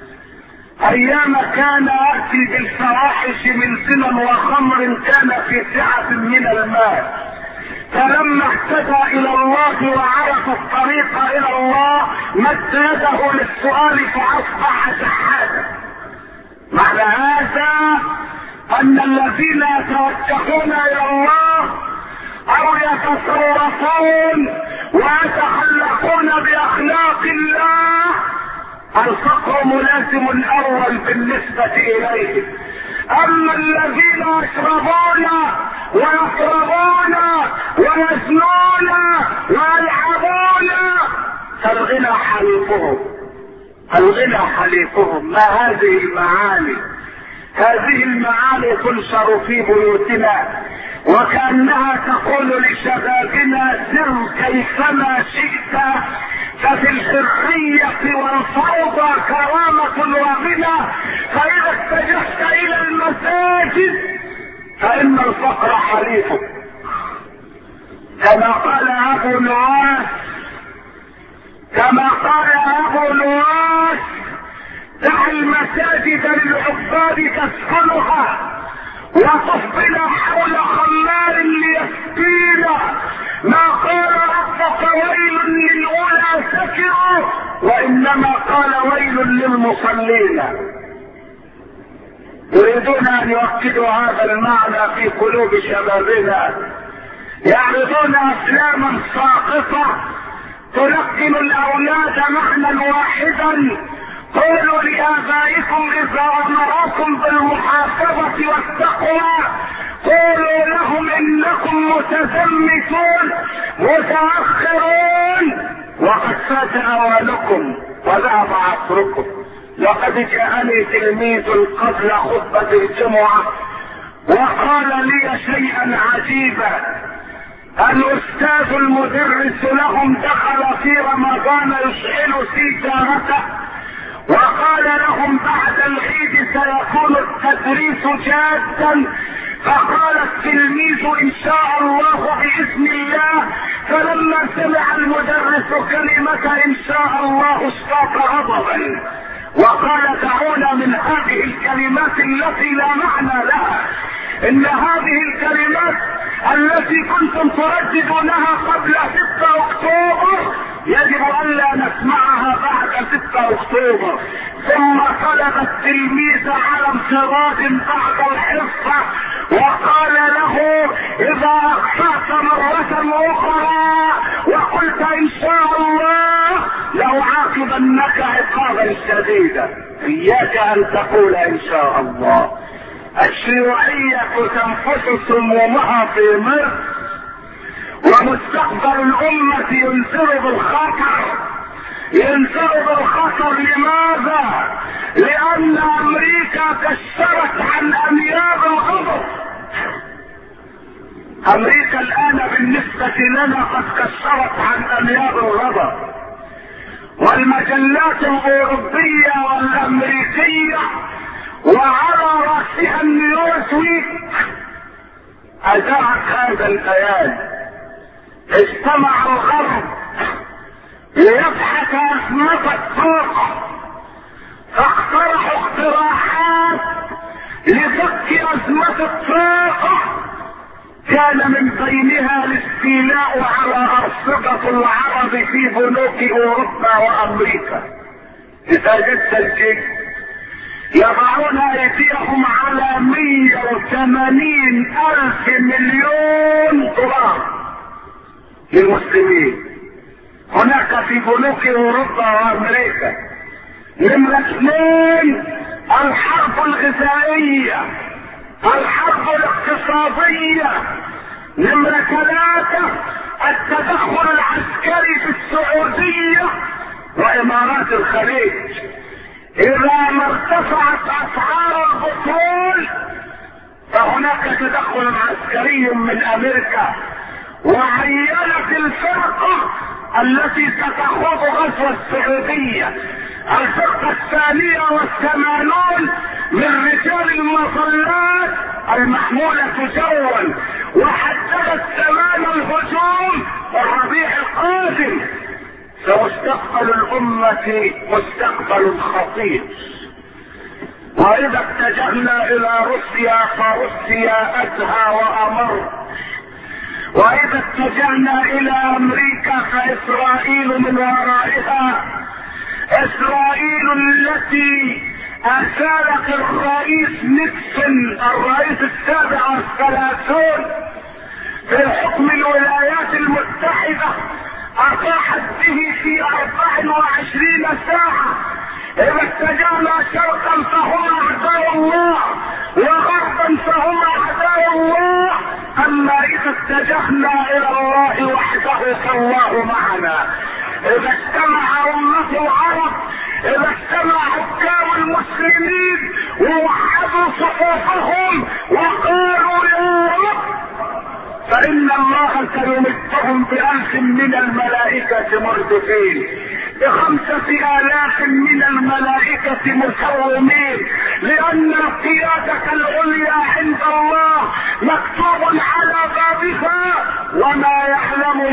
ايام كان ياتي بالفواحش من زنا وخمر كان في سعة من المال، فلما اهتدى الى الله وعرف الطريق الى الله مد يده للسؤال فاصبح شحاتا. معنى هذا ان الذين يتوجهون الى الله او يتصرفون ويتخلقون باخلاق الله الفقر ملازم الاول بالنسبة اليه. اما الذين يشربون ويقربون ويزنون ويلعبون فالغنى حليفهم، الغنى حليفهم. ما هذه المعاني؟ هذه المعاني تنشر في بيوتنا وكأنها تقول لشبابنا سر كيفما شئت، ففي الحرية والفوضى كرامة وغنى، فإذا اتجهت إلى المساجد فإن الفقر حليفك، كما قال ابو نواس كما قال ابو نواس دع المساجد للعباد تسكنها وتفضل حول خمار ليسقينا. ما قال ربك ويل للاولى سكروا، وانما قال ويل للمصلين. يريدون ان يؤكدوا هذا المعنى في قلوب شبابنا، يعرضون افلاما ساقطه تلقن الاولاد معنى واحدا. قولوا لآبائكم إذا أمركم بالمحافظة والتقوى قولوا لهم إنكم متزمتون متأخرون وقد فات أوانكم وذهب عصركم. لقد جاءني تلميذ قبل خطبة الجمعة وقال لي شيئا عجيبا. الأستاذ المدرس لهم دخل في رمضان يشعل سيجارته وقال لهم بعد العيد سيكون التدريس جادا، فقال التلميذ ان شاء الله باذن الله. فلما سمع المدرس كلمة ان شاء الله اشتاق غضبا وقال دعونا من هذه الكلمات التي لا معنى لها. ان هذه الكلمات التي كنتم ترددونها قبل ستة اكتوبر يجب الا نسمعها بعد ستة اكتوبر. ثم طلب التلميذ على انفراد بعد الحصة وقال له اذا اخطأت مرة اخرى وقلت ان شاء الله لأعاقبنك عقابا شديدا. اياك ان تقول ان شاء الله. الشيوعية تنفس سمومها في مصر ومستقبل الامة ينذر بالخطر. ينذر بالخطر لماذا؟ لان امريكا كشرت عن انياب الغضب. امريكا الان بالنسبة لنا قد كشرت عن انياب الغضب، والمجلات الاوروبية والامريكية وعلى رأسها النيوزويك اذاعت هذا البيان. اجتمع الغرب ليبحث ازمة الطاقة فاقترحوا اقتراحات لفك ازمة الطاقة كان من بينها الاستيلاء على ارصدة العرب في بنوك اوروبا وامريكا. اذا جد الجد يضعون ايديهم على مية وثمانين الف مليون دولار للمسلمين هناك في بنوك اوروبا وامريكا. نمرة اثنين الحرب الغذائية، الحرب الاقتصادية. نمرة ثلاثة التدخل العسكري في السعودية وامارات الخليج. اذا ما ارتفعت اسعار البترول فهناك تدخل عسكري من امريكا، وعينت الفرقة التي ستخوض غزو السعودية الفرقة الثانية والثمانون من رجال المظلات المحمولة جوا، وحددت زمان الهجوم الربيع القادم. فمستقبل الامة مستقبل خطير. واذا اتجهنا الى روسيا فروسيا ادهى وامر، واذا اتجهنا الى امريكا فاسرائيل من ورائها. اسرائيل التي اسالت الرئيس نيكسون الرئيس السابع والثلاثون في حكم الولايات المتحدة اطاحت به في اربع وعشرين ساعة. اذا اتجهنا شرقا فهم اعداء الله وغربا فهم اعداء الله، اما اذا اتجهنا الى الله وحده فالله معنا. اذا اجتمع امة العرب، اذا اجتمع حكام المسلمين ووحدوا صفوفهم وقالوا يا رب فان الله سيمدهم بألف من الملائكة مردفين، بخمسة آلاف من الملائكة مسومين، لأن القيادة العليا عند الله مكتوب على بابها وما يعلم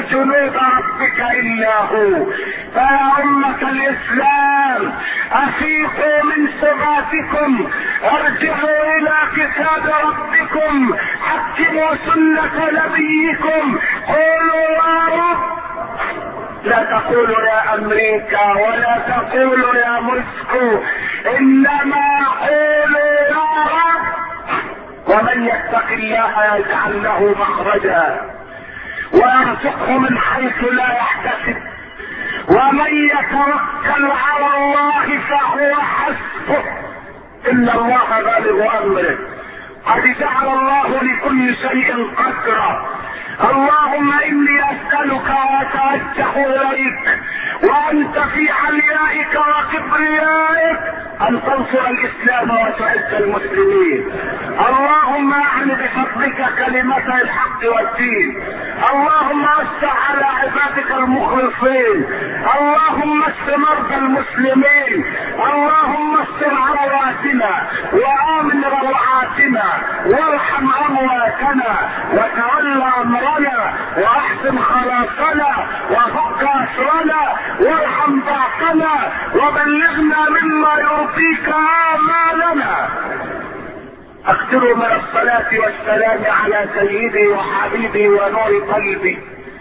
جنود ربك الا هو. فيا امة الاسلام افيقوا من سباتكم، ارجعوا الى كتاب ربكم، حكموا سنة نبيكم، قولوا يا رب. لا تقولوا يا امريكا ولا تقولوا يا موسكو، انما قولوا يا رب. ومن يتق الله يجعل له مخرجا ويرزقه من حيث لا يحتسب، ومن يتوكل على الله فهو حسبه، ان الله بالغ امره، قد جعل الله لكل شيء قدرا. اللهم اني اسألك واتوجه اليك وانت في عليائك وكبريائك ان تنصر الاسلام وتعز المسلمين. اللهم اعن بفضلك كلمة الحق والدين. اللهم وسع على عبادك المخلصين. اللهم اشف مرضى المسلمين. اللهم استر عوراتنا وامن روعاتنا وارحم امواتنا وتولى امرنا واحسن خلاصنا وفك اسرنا وارحم ضعفنا وبلغنا مما يرضيك آمالنا. اكثروا من الصلاة والسلام على سيدي وحبيبي ونور قلبي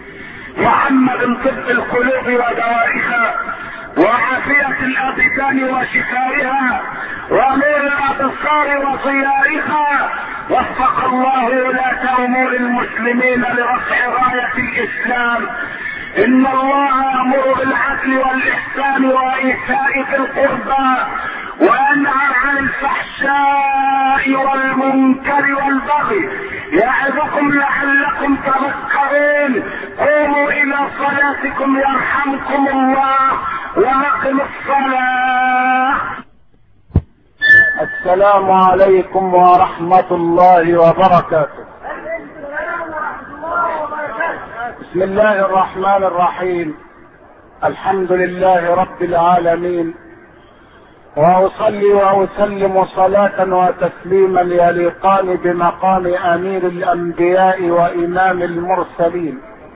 محمد طب القلوب ودوائها وعافية الابدان وشفائها ونور الابصار وضيائها. وفق الله ولاة امور المسلمين لرفع راية الاسلام. ان الله يأمر بالعدل والاحسان وايتاء ذي القربى وينهى عن الفحشاء والمنكر والبغي يعظكم لعلكم تذكرون. قوموا الى صلاتكم يرحمكم الله واقم الصلاة. السلام عليكم ورحمة الله وبركاته. بسم الله الرحمن الرحيم. الحمد لله رب العالمين، واصلي واسلم صلاة وتسليما يليقان بمقام امير الانبياء وامام المرسلين،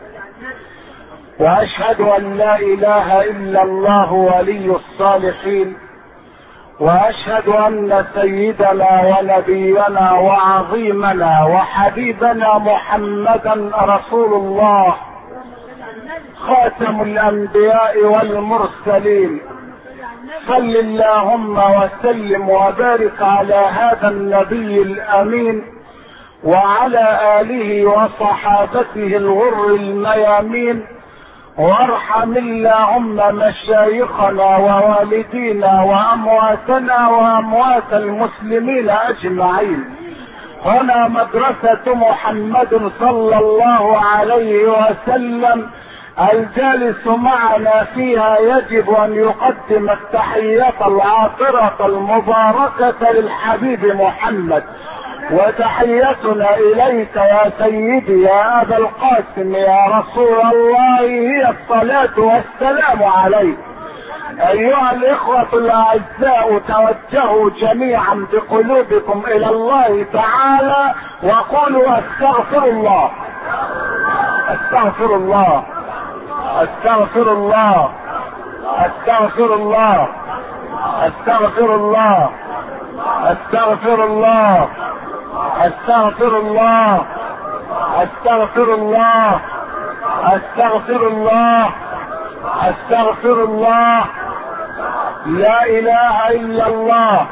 واشهد ان لا اله الا الله ولي الصالحين، واشهد ان سيدنا ونبينا وعظيمنا وحبيبنا محمدا رسول الله خاتم الانبياء والمرسلين. صل اللهم وسلم وبارك على هذا النبي الامين وعلى اله وصحابته الغر الميامين، وارحم اللهم مشايخنا ووالدينا وامواتنا واموات المسلمين اجمعين. هنا مدرسة محمد صلى الله عليه وسلم، الجالس معنا فيها يجب ان يقدم التحيات العاطرة المباركة للحبيب محمد، وتحيتنا اليك يا سيدي يا ابا القاسم يا رسول الله هي الصلاة والسلام عليك. ايها الاخوة الاعزاء، توجهوا جميعا بقلوبكم الى الله تعالى وقولوا استغفر الله استغفر الله استغفر الله استغفر الله استغفر الله استغفر الله استغفر الله استغفر الله استغفر الله استغفر الله. لا اله الا الله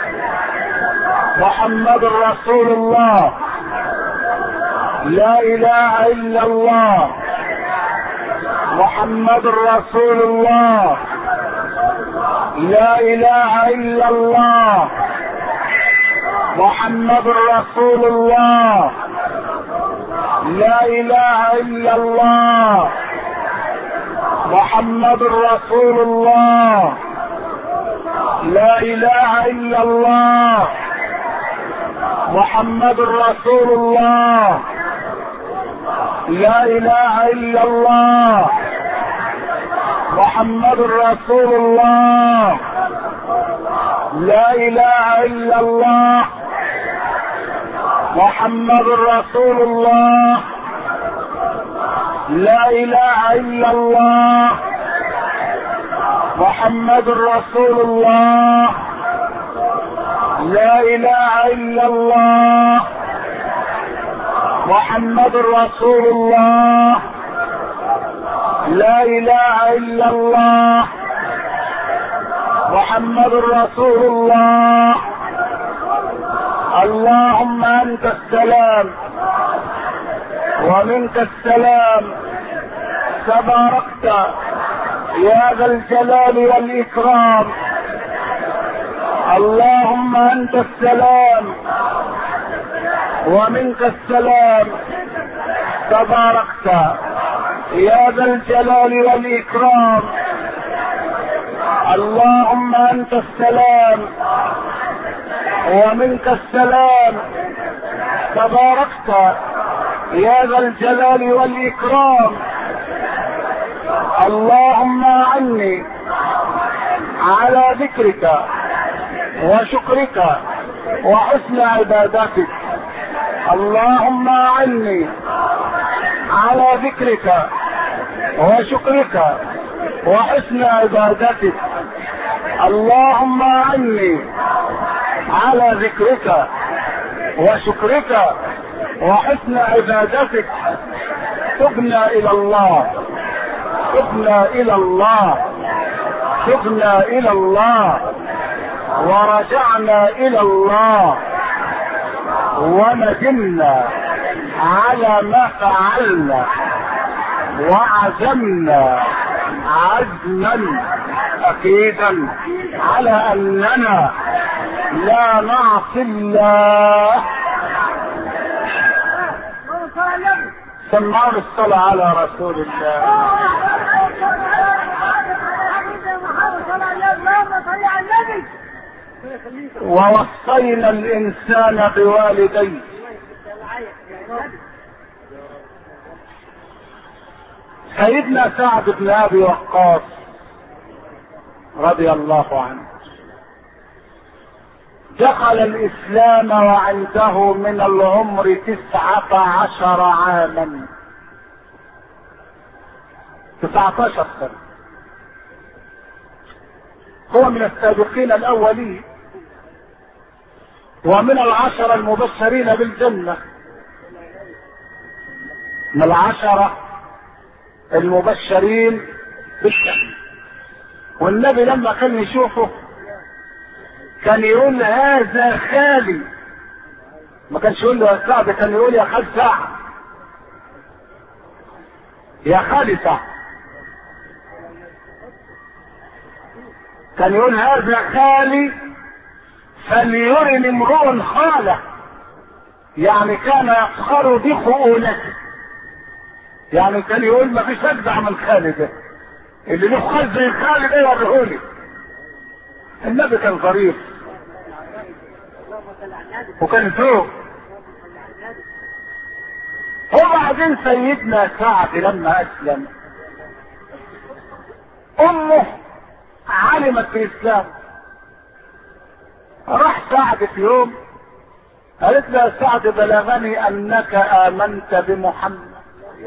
محمد رسول الله. لا اله الا الله محمد رسول الله. لا اله الا الله محمد رسول الله. لا اله الا الله محمد رسول الله. لا اله الا الله محمد رسول الله. لا اله الا الله محمد رسول الله. لا اله الا الله محمد رسول الله. لا اله الا الله محمد رسول الله. لا اله الا الله محمد رسول الله. لا اله الا الله محمد رسول الله. اللهم انت السلام ومنك السلام، تباركت يا ذا الجلال والاكرام. اللهم انت السلام ومنك السلام، تباركت يا ذا الجلال والاكرام. اللهم انت السلام ومنك السلام، تباركت يا ذا الجلال والاكرام. اللهم اعني على ذكرك وشكرك وحسن عبادتك. اللهم اعني على ذكرك وشكرك وحسن عبادتك. اللهم اعني على ذكرك وشكرك وحسن عبادتك. تبنا الى الله، تبنا الى الله، تبنا الى الله، ورجعنا الى الله، وندمنا على ما فعلنا، وعزمنا عزما اكيدا على اننا لا نعصي الله. سمعوا الصلاة على رسول الله. ووصينا الانسان بوالديه. سيدنا سعد بن ابي وقاص رضي الله عنه دخل الاسلام وعنده من العمر تسعة عشر عاما، تسعة عشر سنة. هو من السابقين الاولين ومن العشرة المبشرين بالجنة، من العشرة المبشرين بالجنة. والنبي لما كان يشوفه كان يقول هذا خالي، ما كانش يقول له يا سعد، كان يقول يا خال سعد، يا خالي سعد. كان يقول هذا خالي فليرني امرؤ خاله، يعني كان يفخر بخؤولته. يعني كان يقول ما فيش اجدع من خالي ده، اللي له خال زي خالي ده يوريهولي. النبي كان ظريف وكان ذوق. وبعدين سيدنا سعد لما اسلم امه علمت بالاسلام. راح سعد في يوم قالت له يا سعد بلغني انك امنت بمحمد.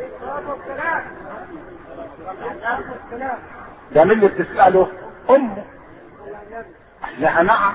ده مين اللي بتسأله؟ امه. قال لها نعم.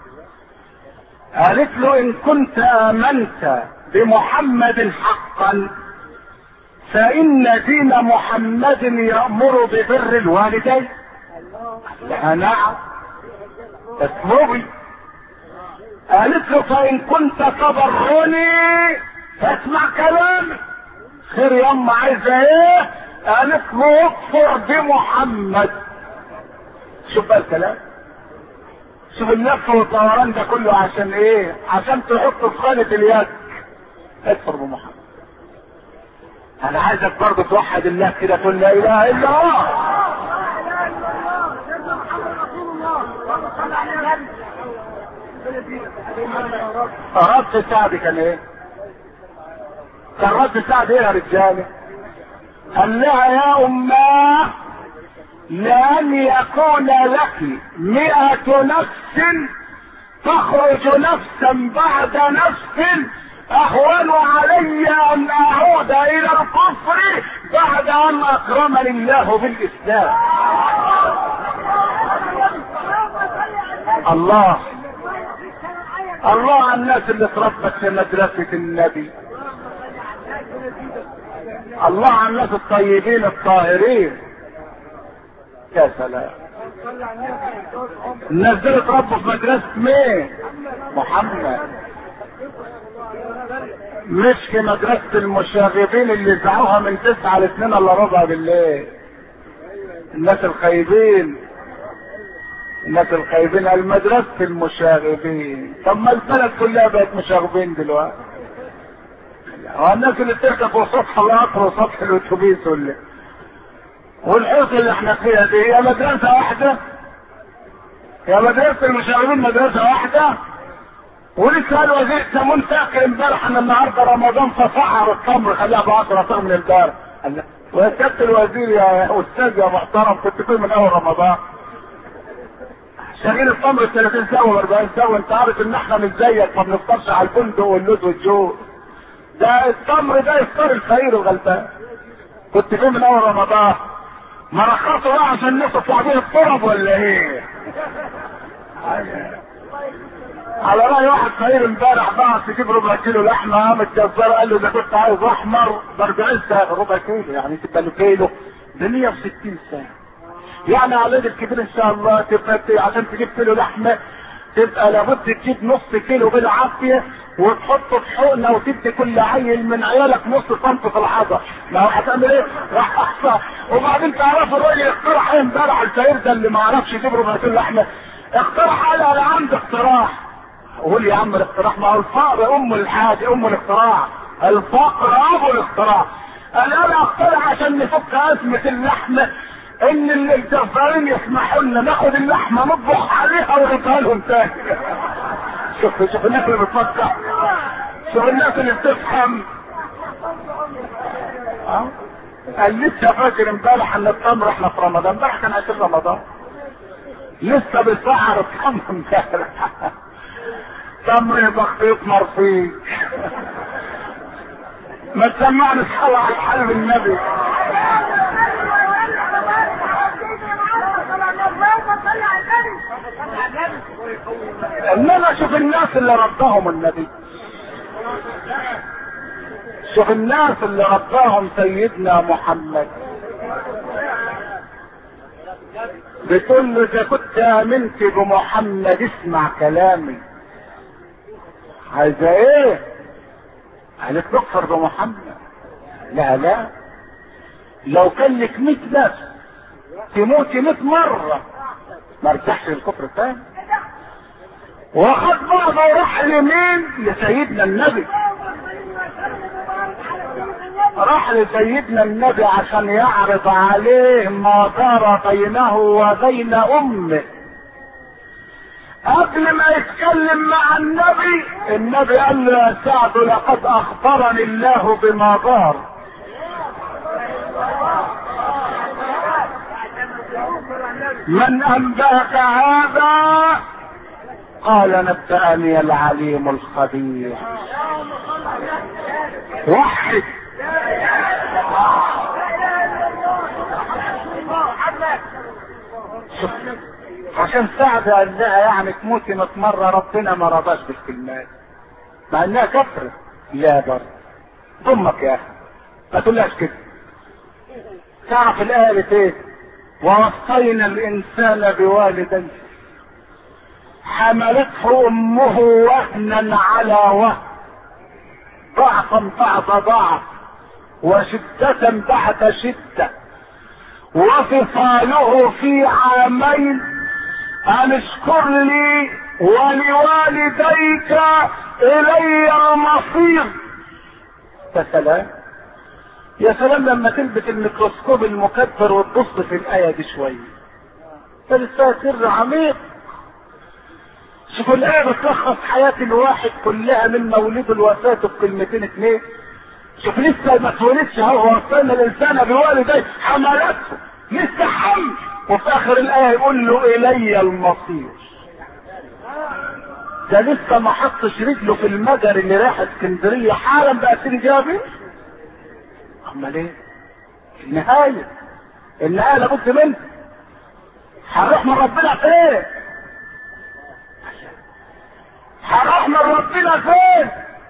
قالت له ان كنت امنت بمحمد حقا فان دين محمد يأمر ببر الوالدين. قال لها نعم اسمعي. قالت له فان كنت تبرني فاسمع كلامي. خير يما عايزه ايه؟ قالت له اكفر بمحمد. شوف بقى الكلام، شوف اللف والدوران ده كله عشان ايه؟ عشان تحط في خانة اليد اكفر بمحمد. انا عايزك برضه توحد الله كده، تقول لا اله الا الله. رد سعد كان ايه؟ كان رد سعد ايه يا رجاله؟ قال لها يا اماه لان يكون لك مئة نفس تخرج نفسا بعد نفس اهون علي ان اعود الى الكفر بعد ان اكرمني الله بالاسلام. الله الله على الناس اللي اتربت في مدرسة النبي. الله على الناس الطيبين الطاهرين. يا سلام. الناس دول اتربوا في مدرسة مين؟ محمد. مش في مدرسة المشاغبين اللي زعوها من تسعة لاثنين الا ربع بالليل. الناس الخايبين الناس الخايبين المدرسة المشاغبين. طب ما البلد كلها بقت مشاغبين دلوقتي. والناس اللي بتركب وسطح القطر وسطح الاتوبيس ولا والحوص اللي احنا فيها دي يا مدرسة واحدة، يا مدرسة المشاغبين مدرسة واحدة. ولسه الوزير سمون فاكر امبارح ان النهارده رمضان فسعر التمر خليها ب عشرة اكتر من امبارح. ويا سيادة الوزير يا استاذ يا محترم كنت فين من اول رمضان؟ شغيل التمر ثلاثين سنة واربعين سنة وانت عارف ان احنا مش زيك ما بنفطرش على الفندق واللوز والجو. ده التمر ده يفطر الفقير الغلبان. كنت فين من اول رمضان؟ ما رخصوا بقى عشان الناس تطلع بيها الطرب ولا ايه؟ على رأي واحد خير امبارح بقى تجيب ربع كيلو لحمه، قام الجزار قال له اذا كنت عايز احمر ب أربعين ساعة ربع كيلو يعني تبقى له كيلو ب مية وستين ساعة. يعني على العيد الكبير ان شاء الله تبقى عشان تجيب كيلو لحمه تبقى لابد تجيب نص كيلو بالعافيه وتحطه في حقنه وتدي كل عيل من عيالك نص سنتي في الحجر. ما هو هتعمل ايه؟ وبعدين تعرفوا الراجل اقترح ايه امبارح الفقير ده اللي ما عرفش يجيب ربع كيلو لحمه؟ اقترح قال انا عندي اقتراح. قول يا عم الاقتراح. ما هو الفقر ام الحاجه ام الاختراع. الفقر ابو الاختراع. قال انا اقترح عشان نفك ازمه اللحمه ان الجزارين يسمحوا لنا ناخد اللحمه نطبخ عليها ونردها لهم تاني. شوف شوف الناس اللي بتفكر، شوف الناس اللي بتفهم. اه قال لسه فاكر امبارح ان التمر احنا في رمضان، امبارح كان عشرين رمضان لسه بيسعر التمر امبارح. تمر بخيط مرفيق. ما تسمعني الصلاة على حلم النبي. انما شوف الناس اللي رباهم النبي، شوف الناس اللي رباهم سيدنا محمد. بتقول له اذا كنت امنت بمحمد اسمع كلامي. عايزه ايه؟ قالت تكفر بمحمد. لا لا، لو كان لك مية نفس تموتي مية مرة ما ارتاحش للكفر الثاني. واخد بعضه وراح لمين؟ لسيدنا النبي. راح لسيدنا النبي عشان يعرض عليه ما دار بينه وبين امه. قبل ما يتكلم مع النبي، النبي قال له يا سعد لقد اخبرني الله بما دار. من انباك هذا؟ قال نبأني العليم الخبير. وحد عشان سعد قال لها يعني تموتي مية مرة ربنا ما رضاش بالكلمات مع انها كفرت. لا برضه ضمك يا اخي ما تقولهاش كده. تعرف الآية ايه؟ ووصينا الانسان بوالديه حملته امه وهنا على وهن ضعفا بعد ضعف وشدة بعد شدة وفصاله في عامين ان اشكر لي ولوالديك الي المصير. يا سلام يا سلام لما تلبس الميكروسكوب المكبر وتبص في الآية دي شوية فلسه سر عميق. شوفوا الآية بتلخص حياة الواحد كلها من مولد الوفاة بكلمتين اتنين. شوف لسه ما اتولدش اهو وصينا الانسان بوالديه حملته لسه حمل وفي اخر الآية يقول له الي المصير. ده لسه ما حطش رجله في المجر اللي راح اسكندرية حالا بقى سيدي جابر. امال ايه؟ النهاية النهاية لابد منه. هنروح من ربنا فين؟ هنروح من ربنا فين؟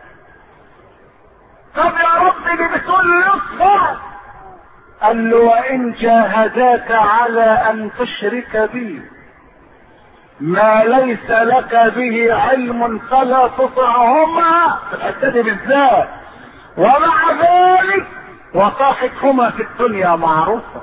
طب يا رب دي بتقول لي اصبر. قال له وان جاهداك على ان تشرك بي ما ليس لك به علم فلا تطعهما، في الحته دي بالذات، ومع ذلك وصاحبهما في الدنيا معروفه.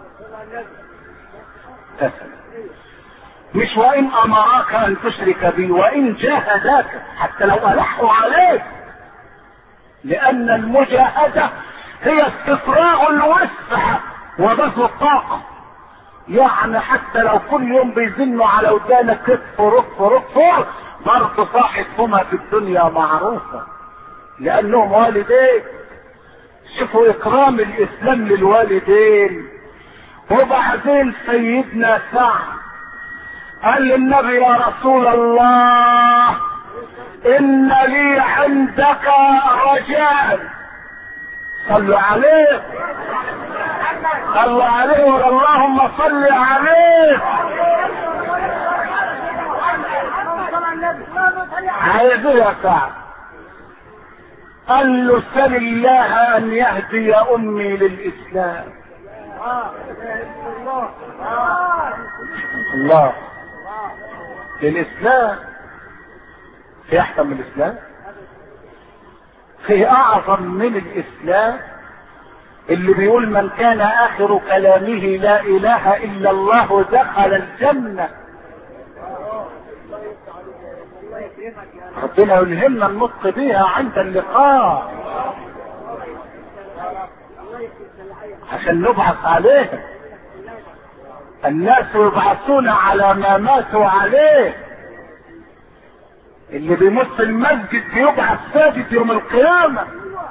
مش وان امراك ان تشرك بي، وان جاهداك، حتى لو الحوا عليك، لان المجاهده هي استفراغ الوسع وبذل الطاقه. يعني حتى لو كل يوم بيزنوا على ودانك كتف رف رف، برضه صاحبهما في الدنيا معروفه لانهم والدين. شوفوا اكرام الاسلام للوالدين. وبعدين سيدنا سعد قال للنبي يا رسول الله ان لي عندك رجاء. صلوا عليه، صلوا عليه، اللهم صل عليه. عايز ايه يا سعد؟ قال له سل الله ان يهدي امي للاسلام. الله، للاسلام. في احسن من الاسلام؟ في اعظم من الاسلام؟ اللي بيقول من كان اخر كلامه لا اله الا الله دخل الجنة. ربنا يلهمنا النطق بها عند اللقاء عشان نبعث عليها. الناس يبعثون على ما ماتوا عليه. اللي بيموت في المسجد بيبعث ساجد يوم القيامة.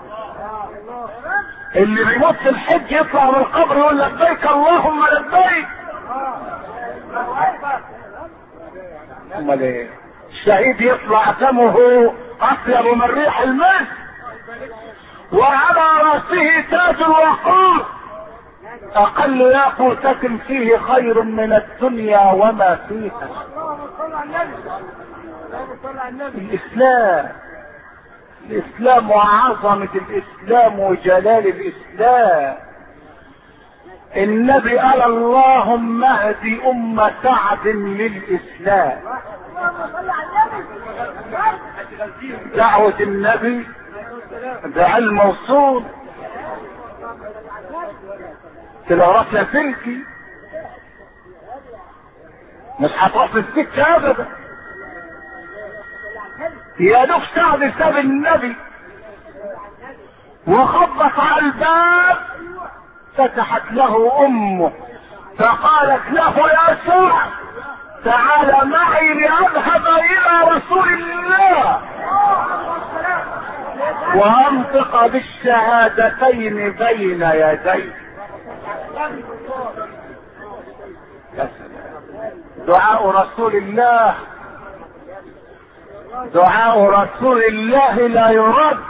اللي بيموت في الحج يطلع من القبر يقول لبيك اللهم لبيك. امال ايه؟ الشهيد يطلع دمه اطيب من ريح المسك وعلى راسه تاج الوقار. اقل ياقوتة فيه خير من الدنيا وما فيها. الاسلام، الاسلام وعظمة الاسلام وجلال الاسلام. النبي قال اللهم اهد ام سعد للاسلام. دعوة النبي بعلم موصول، تلغرف لاسلكي مش هتروح في السكة ابدا. يا دوب سعد ساب النبي وخبط على الباب، فتحت له امه فقالت له يا سعد تعال معي لأذهب الى رسول الله وانطق بالشهادتين بين يديه. دعاء رسول الله، دعاء رسول الله لا يرد.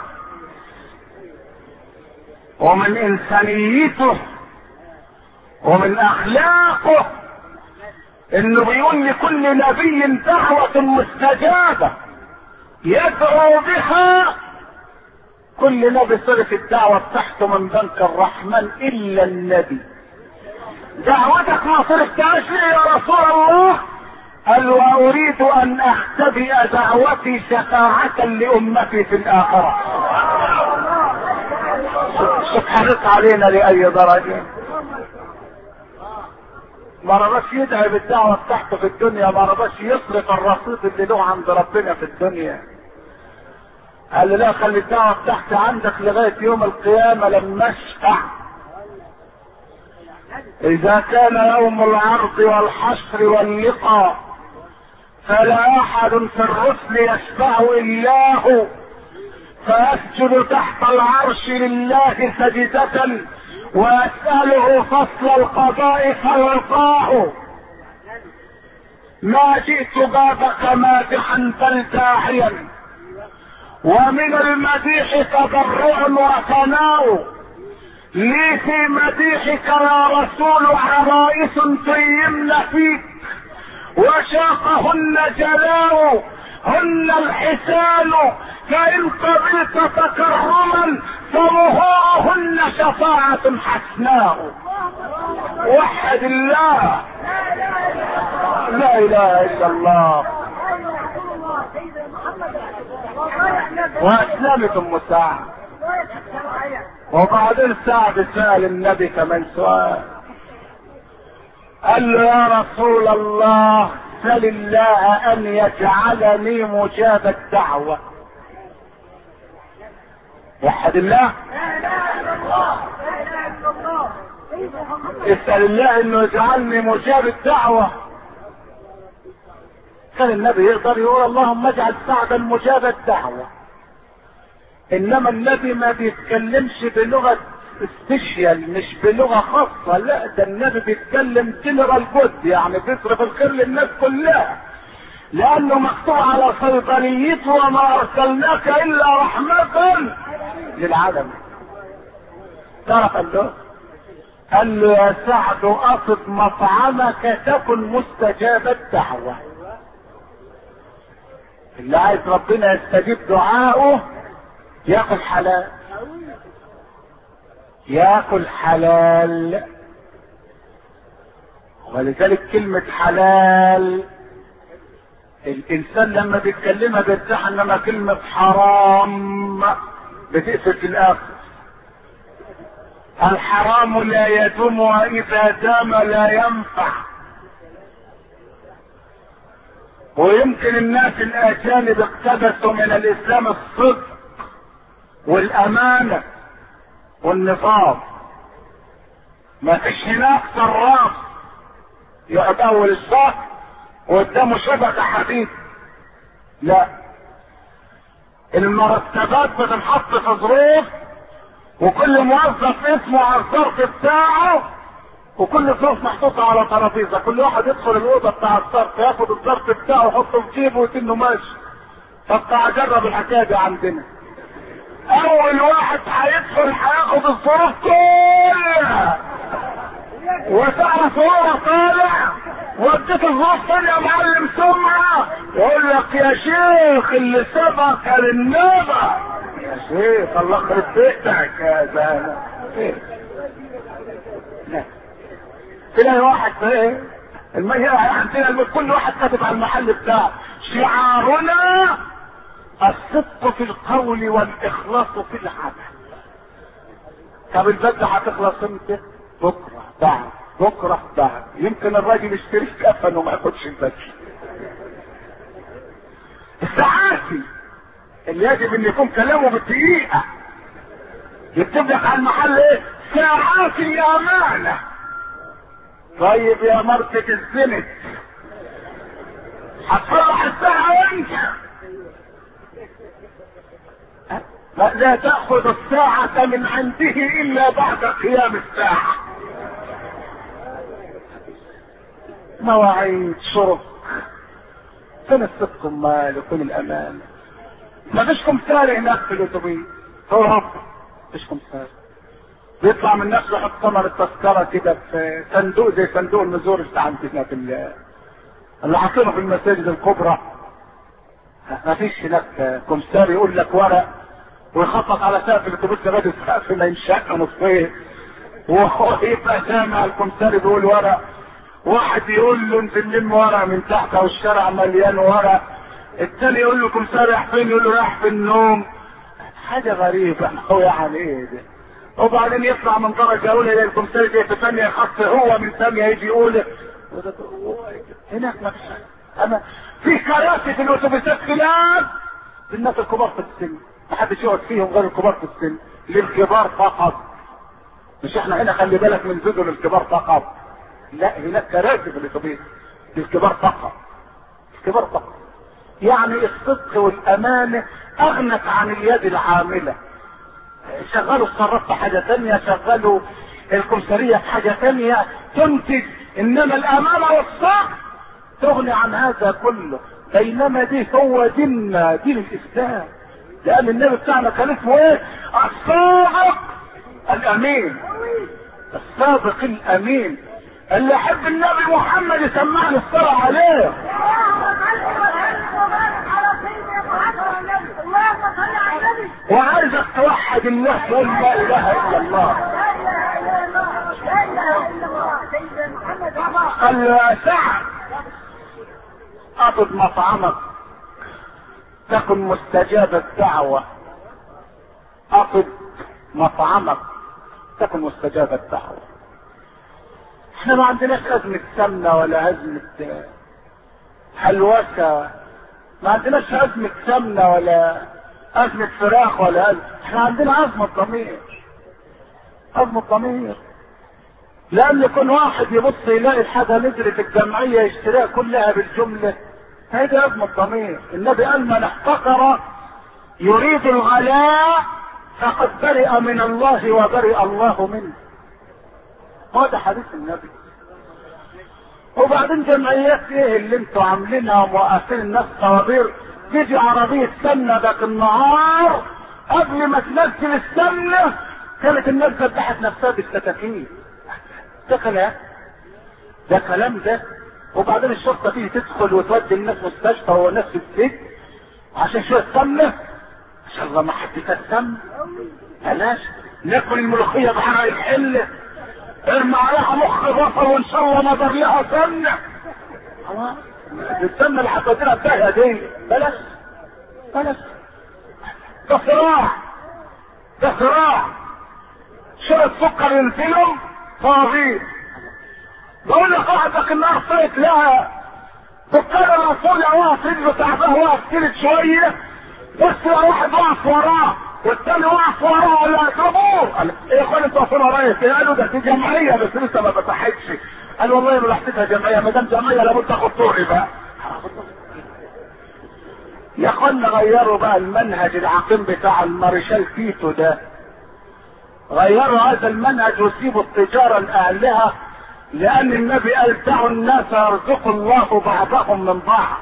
ومن انسانيته ومن اخلاقه انه بيقول لكل نبي دعوة مستجابة يدعو بها. كل نبي صرف الدعوة بتاعته من بنك الرحمن الا النبي. دعوتك ما صرفتهاش ليه يا رسول الله؟ قال واريد ان اختبئ دعوتي شفاعة لامتي في الاخرة. سبحانك علينا لاي درجة. ما رضاش يدعي بالدعوة بتاعته في الدنيا، ما رضاش يصرف الرصيد اللي له عند ربنا في الدنيا. قال له لا، خلي الدعوة بتاعتي عندك لغاية يوم القيامة لما اشفع. اذا كان يوم العرض والحشر واللقاء فلا احد في الرسل يشفع الا هو، فاسجد تحت العرش لله سجدة واسأله فصل القضاء فيعطاه. ما جئت بابك مادحا بل داعيا، ومن المديح تضرع وثناء، لي في مديحك يا رسول عرائس تيمن فيك وشاقهن جلاء هن الحسان فإن قبلت تكرما فمهورهن شفاعة حسناء. وحد الله، لا اله الا الله. واسلمت ام سعد. وبعدين سعد سأل النبي كمان سؤال، قال له يا رسول الله سل الله ان يجعلني مجاب الدعوة. وحد الله، اسأل الله انه يجعلني مجاب الدعوة. كان النبي يقدر يقول اللهم اجعل سعدا مجاب الدعوة، انما النبي ما بيتكلمش بلغة سبيشيال، مش بلغة خاصة، لا ده النبي بيتكلم جنرال جود، يعني بيصرف الخير للناس كلها، لانه مكتوب على صيدليته وما ارسلناك الا رحمة للعالم. تعرف قال له قال له يا سعد اقصد مطعمك تكن مستجاب الدعوة. اللي عايز ربنا يستجيب دعاؤه ياكل حلال، ياكل حلال. ولذلك كلمة حلال الانسان لما بيتكلمها بيرتاح، انما كلمة حرام بتقفل في الاخر. الحرام لا يدوم واذا دام لا ينفع. ويمكن الناس الاجانب اقتبسوا من الاسلام الصدق والامانة والنظام. ما فيش هناك صراف يقعد اول الشهر وقدامه شبكة حديد، لا، المرتبات بتنحط في ظروف، وكل موظف اسمه على الظرف بتاعه، وكل ظروف محطوطة على ترابيزة، كل واحد يدخل الاوضة بتاع الظرف ياخد الظرف بتاعه ويحطه في جيبه ويتنه ماشي. طب تعال جرب الحكاية دي عندنا. اول واحد هيدخل هياخد الظروف كلها، وتعرف هو طالع وديت الظروف فين يا معلم سمعة، يقول لك يا شيخ اللي سبق للنبع. يا شيخ الله يخرب بيتك يا زلمه. تلاقي واحد ايه المية عندنا كل واحد كاتب على المحل بتاعه شعارنا الصدق في القول والاخلاص في العمل. طب البدله هتخلص امتى؟ بكره بعد بكره بعد. يمكن الراجل يشتري كفن وما ياخدش البدله. الساعاتي اللي يجب ان يكون كلامه بالدقيقه يكتب لك على المحل ايه؟ ساعاتي امانه. طيب يا مركز الزنت هتصلح الساعه وانت لا, لا تأخذ الساعة من عنده إلا بعد قيام الساعة. مواعيد شرب. فين الصدق امال وفين الأمان؟ ما فيش كمثال هناك في الأتوبيس في أوروبا، فيش كمثال. بيطلع من نفسه يحط ثمن التذكرة كده في صندوق زي صندوق النزور بتاع عندنا في اللي حاطينه في المساجد الكبرى. ما فيش هناك كمثال يقول لك ورق ويخطط على سقف الاتوبيس لغايه السقف ما ينشق نصين، وهو يبقى سامع الكمثاري بيقول ورق. واحد يقول له انزل لم ورق من تحت والشارع مليان ورق، الثاني يقول له كمثاري رايح فين؟ يقول له رايح في النوم. حاجه غريبه هو يعني ايه ده؟ وبعدين يطلع من درجه اولى الى الكمثاري جاي في ثانيه خط، هو من ثانيه يجي يقول هناك ما فيش. انا في كراسي في الاتوبيسات كلاب للناس الكبار في السن، ما حدش يقعد فيهم غير الكبار في السن، للكبار فقط. مش احنا هنا خلي بالك من زوجه للكبار فقط، لا هناك كراسي في الاتوبيس للكبار فقط، الكبار فقط. يعني الصدق والامانه اغنت عن اليد العامله. شغلوا الصراف في حاجه ثانيه، شغلوا الكمثريه في حاجه ثانيه تنتج، انما الامانه والصدق تغني عن هذا كله. بينما دي هو ديننا، دين الاسلام، لان النبي بتاعنا كان اسمه ايه؟ الصادق الامين الصادق الامين اللي يحب النبي محمد يسمعني الصلاة عليه. وعايزك توحد الله تقول لا اله الا الله. قال له يا سعد اطب مطعمك تكن مستجاب الدعوة. اطب مطعمك تكن مستجاب الدعوة. احنا ما عندناش ازمة سمنة ولا ازمة حلوسة، ما عندناش ازمة سمنة ولا ازمة فراخ ولا أزمة. احنا عندنا ازمة ضمير، ازمة ضمير. لان يكون واحد يبص يلاقي الحاجة نزلت الجمعية يشتريها كلها بالجملة، هذه ازمة ضمير. النبي قال من احتقر يريد الغلاء فقد برئ من الله وبرئ الله منه. هذا حديث النبي. وبعدين جمعيات ايه اللي انتوا عاملينها وموقفين الناس طوابير؟ تيجي عربية سمنة ذاك النهار قبل ما تنزل السمنة كانت الناس ذبحت نفسها بالكتاكيت. ده كلام ده كلام ده. وبعدين الشرطة تيجي تدخل وتودي الناس مستشفى والناس في السجن عشان شوية سمنة. ان شاء الله ما حد كان سمنة. بلاش ناكل الملوخية بحرق الحلة، ارمى عليها مخ بصل وان شاء الله نظر لها سمنة. السمنة اللي هتودينا الداهية دي بلاش بلاش. ده صراع ده صراع. شوية سكر ينزلهم طوابير. بقول لك واحدك النار صيت لها دكان الرسول واقف رجله تعباه واقف كلت شويه، بس واحد واقف وراه والثاني واقف وراه ولا يضربوه. قال ايه يا اخوان انتوا واقفين ورايا؟ قالوا ده دي جمعيه بس لسه ما فتحتش. قال والله ما بحسبها جمعيه، ما دام جمعيه لابد تاخد طوري بقى. يا اخوانا غيروا بقى المنهج العقيم بتاع المارشال تيتو ده، غيروا هذا المنهج وسيبوا التجاره لاهلها، لان النبي قال دعوا الناس يرزق الله بعضهم من بعض.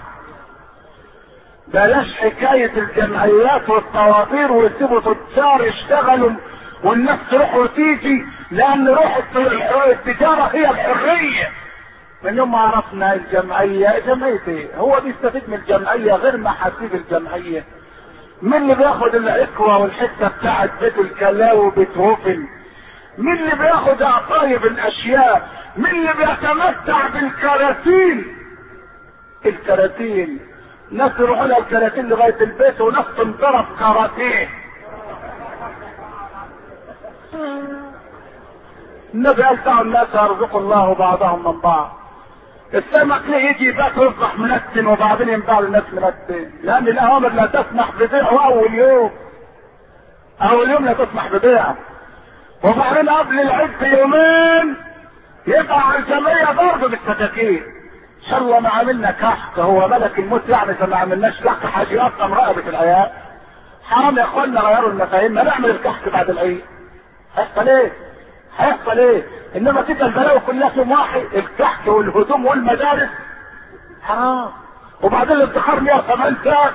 بلاش حكاية الجمعيات والطوابير ويسيبوا تجار يشتغلوا والناس تروح وتيجي، لان روح التجارة هي الحرية. من يوم ما عرفنا الجمعية، جمعية ايه؟ هو بيستفيد من الجمعية غير ما حسيب الجمعية. مين اللي بياخد العكوة والحتة بتاعت بيت الكلاوي وبيت هوفن؟ مين اللي بياخد عطايب الاشياء؟ مين اللي بيتمتع بالكراتين؟ الكراتين ناس يروحوا لها الكراتين لغاية البيت وناس تنضرب كراتين. النبي قال دعوا الناس يرزق الله بعضهم من بعض. السمك ليه يجي يبات ويصبح منتن وبعدين ينباع للناس منتن؟ لان الاوامر لا تسمح ببيعه اول يوم، اول يوم لا تسمح ببيعه، وبعدين قبل العيد بيومين يبقى على الجمعية ضرب بالكتاكيت. ان شاء الله ما عملنا كحك، هو ملك الموت يعني فما عملناش كحك حاجة اصلا رقبة العيال. حرام يا اخوانا غيروا المفاهيم، ما نعمل الكحك بعد العيد. هيحصل ايه؟ هيحصل ايه؟ انما تبقى البلاوي كلها في واحد، الكحك والهدوم والمدارس حرام. وبعدين الادخار مية وسبعين ساعة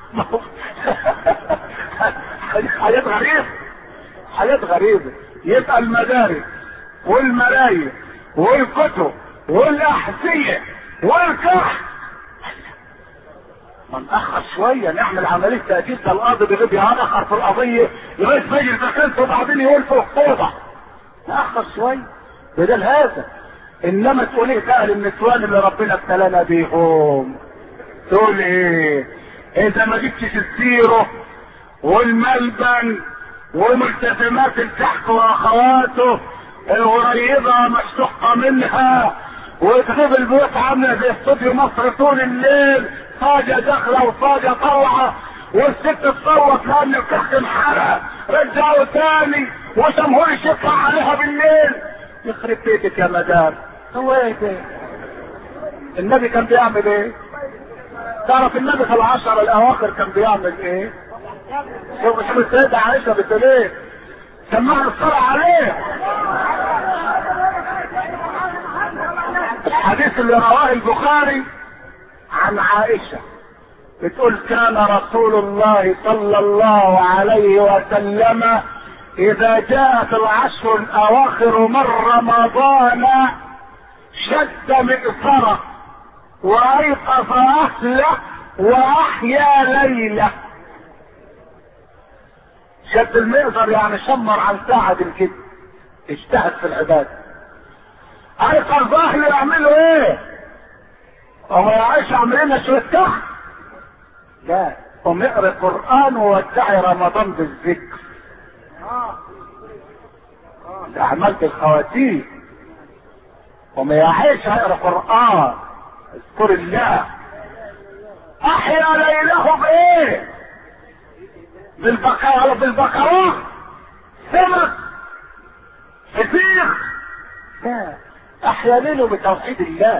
حاجات غريبة حاجات غريبة. يبقى المدارس والمراية والكتب والاحذية والكحك ما نأخر شوية، نعمل عملية تأجيل. ده القاضي بيغيب يأخر في القضية لغاية ما يجي المكان وبعدين يقول في أكتوبر. نأخر شوية بدل هذا. إنما تقول إيه بقى للنسوان اللي ربنا ابتلانا بيهم؟ تقول إيه؟ إذا ما جبتش الزيرو والملبن وملتزمات الكحك وأخواته القريبة مشتقة منها، وتغيب البيوت عاملة زي استوديو مصر طول الليل، صاجة داخلة وصاجة طالعة، والست تصوت لان الكحك انحرق، رجعوا تاني وجمهور يشفع عليها بالليل. يخرب بيتك يا مدام. هو ايه ده؟ النبي كان بيعمل ايه؟ تعرف النبي في العشر الاواخر كان بيعمل ايه؟ شوف شوف السيدة عائشة بتقول ايه؟ سمعنا الصلاة عليه. الحديث اللي رواه البخاري عن عائشة بتقول كان رسول الله صلى الله عليه وسلم اذا جاءت العشر الاواخر من رمضان شد مئزره وايقظ اهله واحيا ليله. شد المئزر يعني شمر عن ساعة كده، اجتهد في العبادة. ايقظ اهله يعملوا ايه؟ هو يعيش عاملين شوية تحت؟ لا، قوم يقرا قرآن وودعي رمضان بالذكر. ده عملت الخواتيم. قوم يعيش هيقرا قرآن، اذكر الله. احيا ليله بايه؟ بالبقرة بالبقرة سمك فسيخ. لا، احيا ليله بتوحيد الله.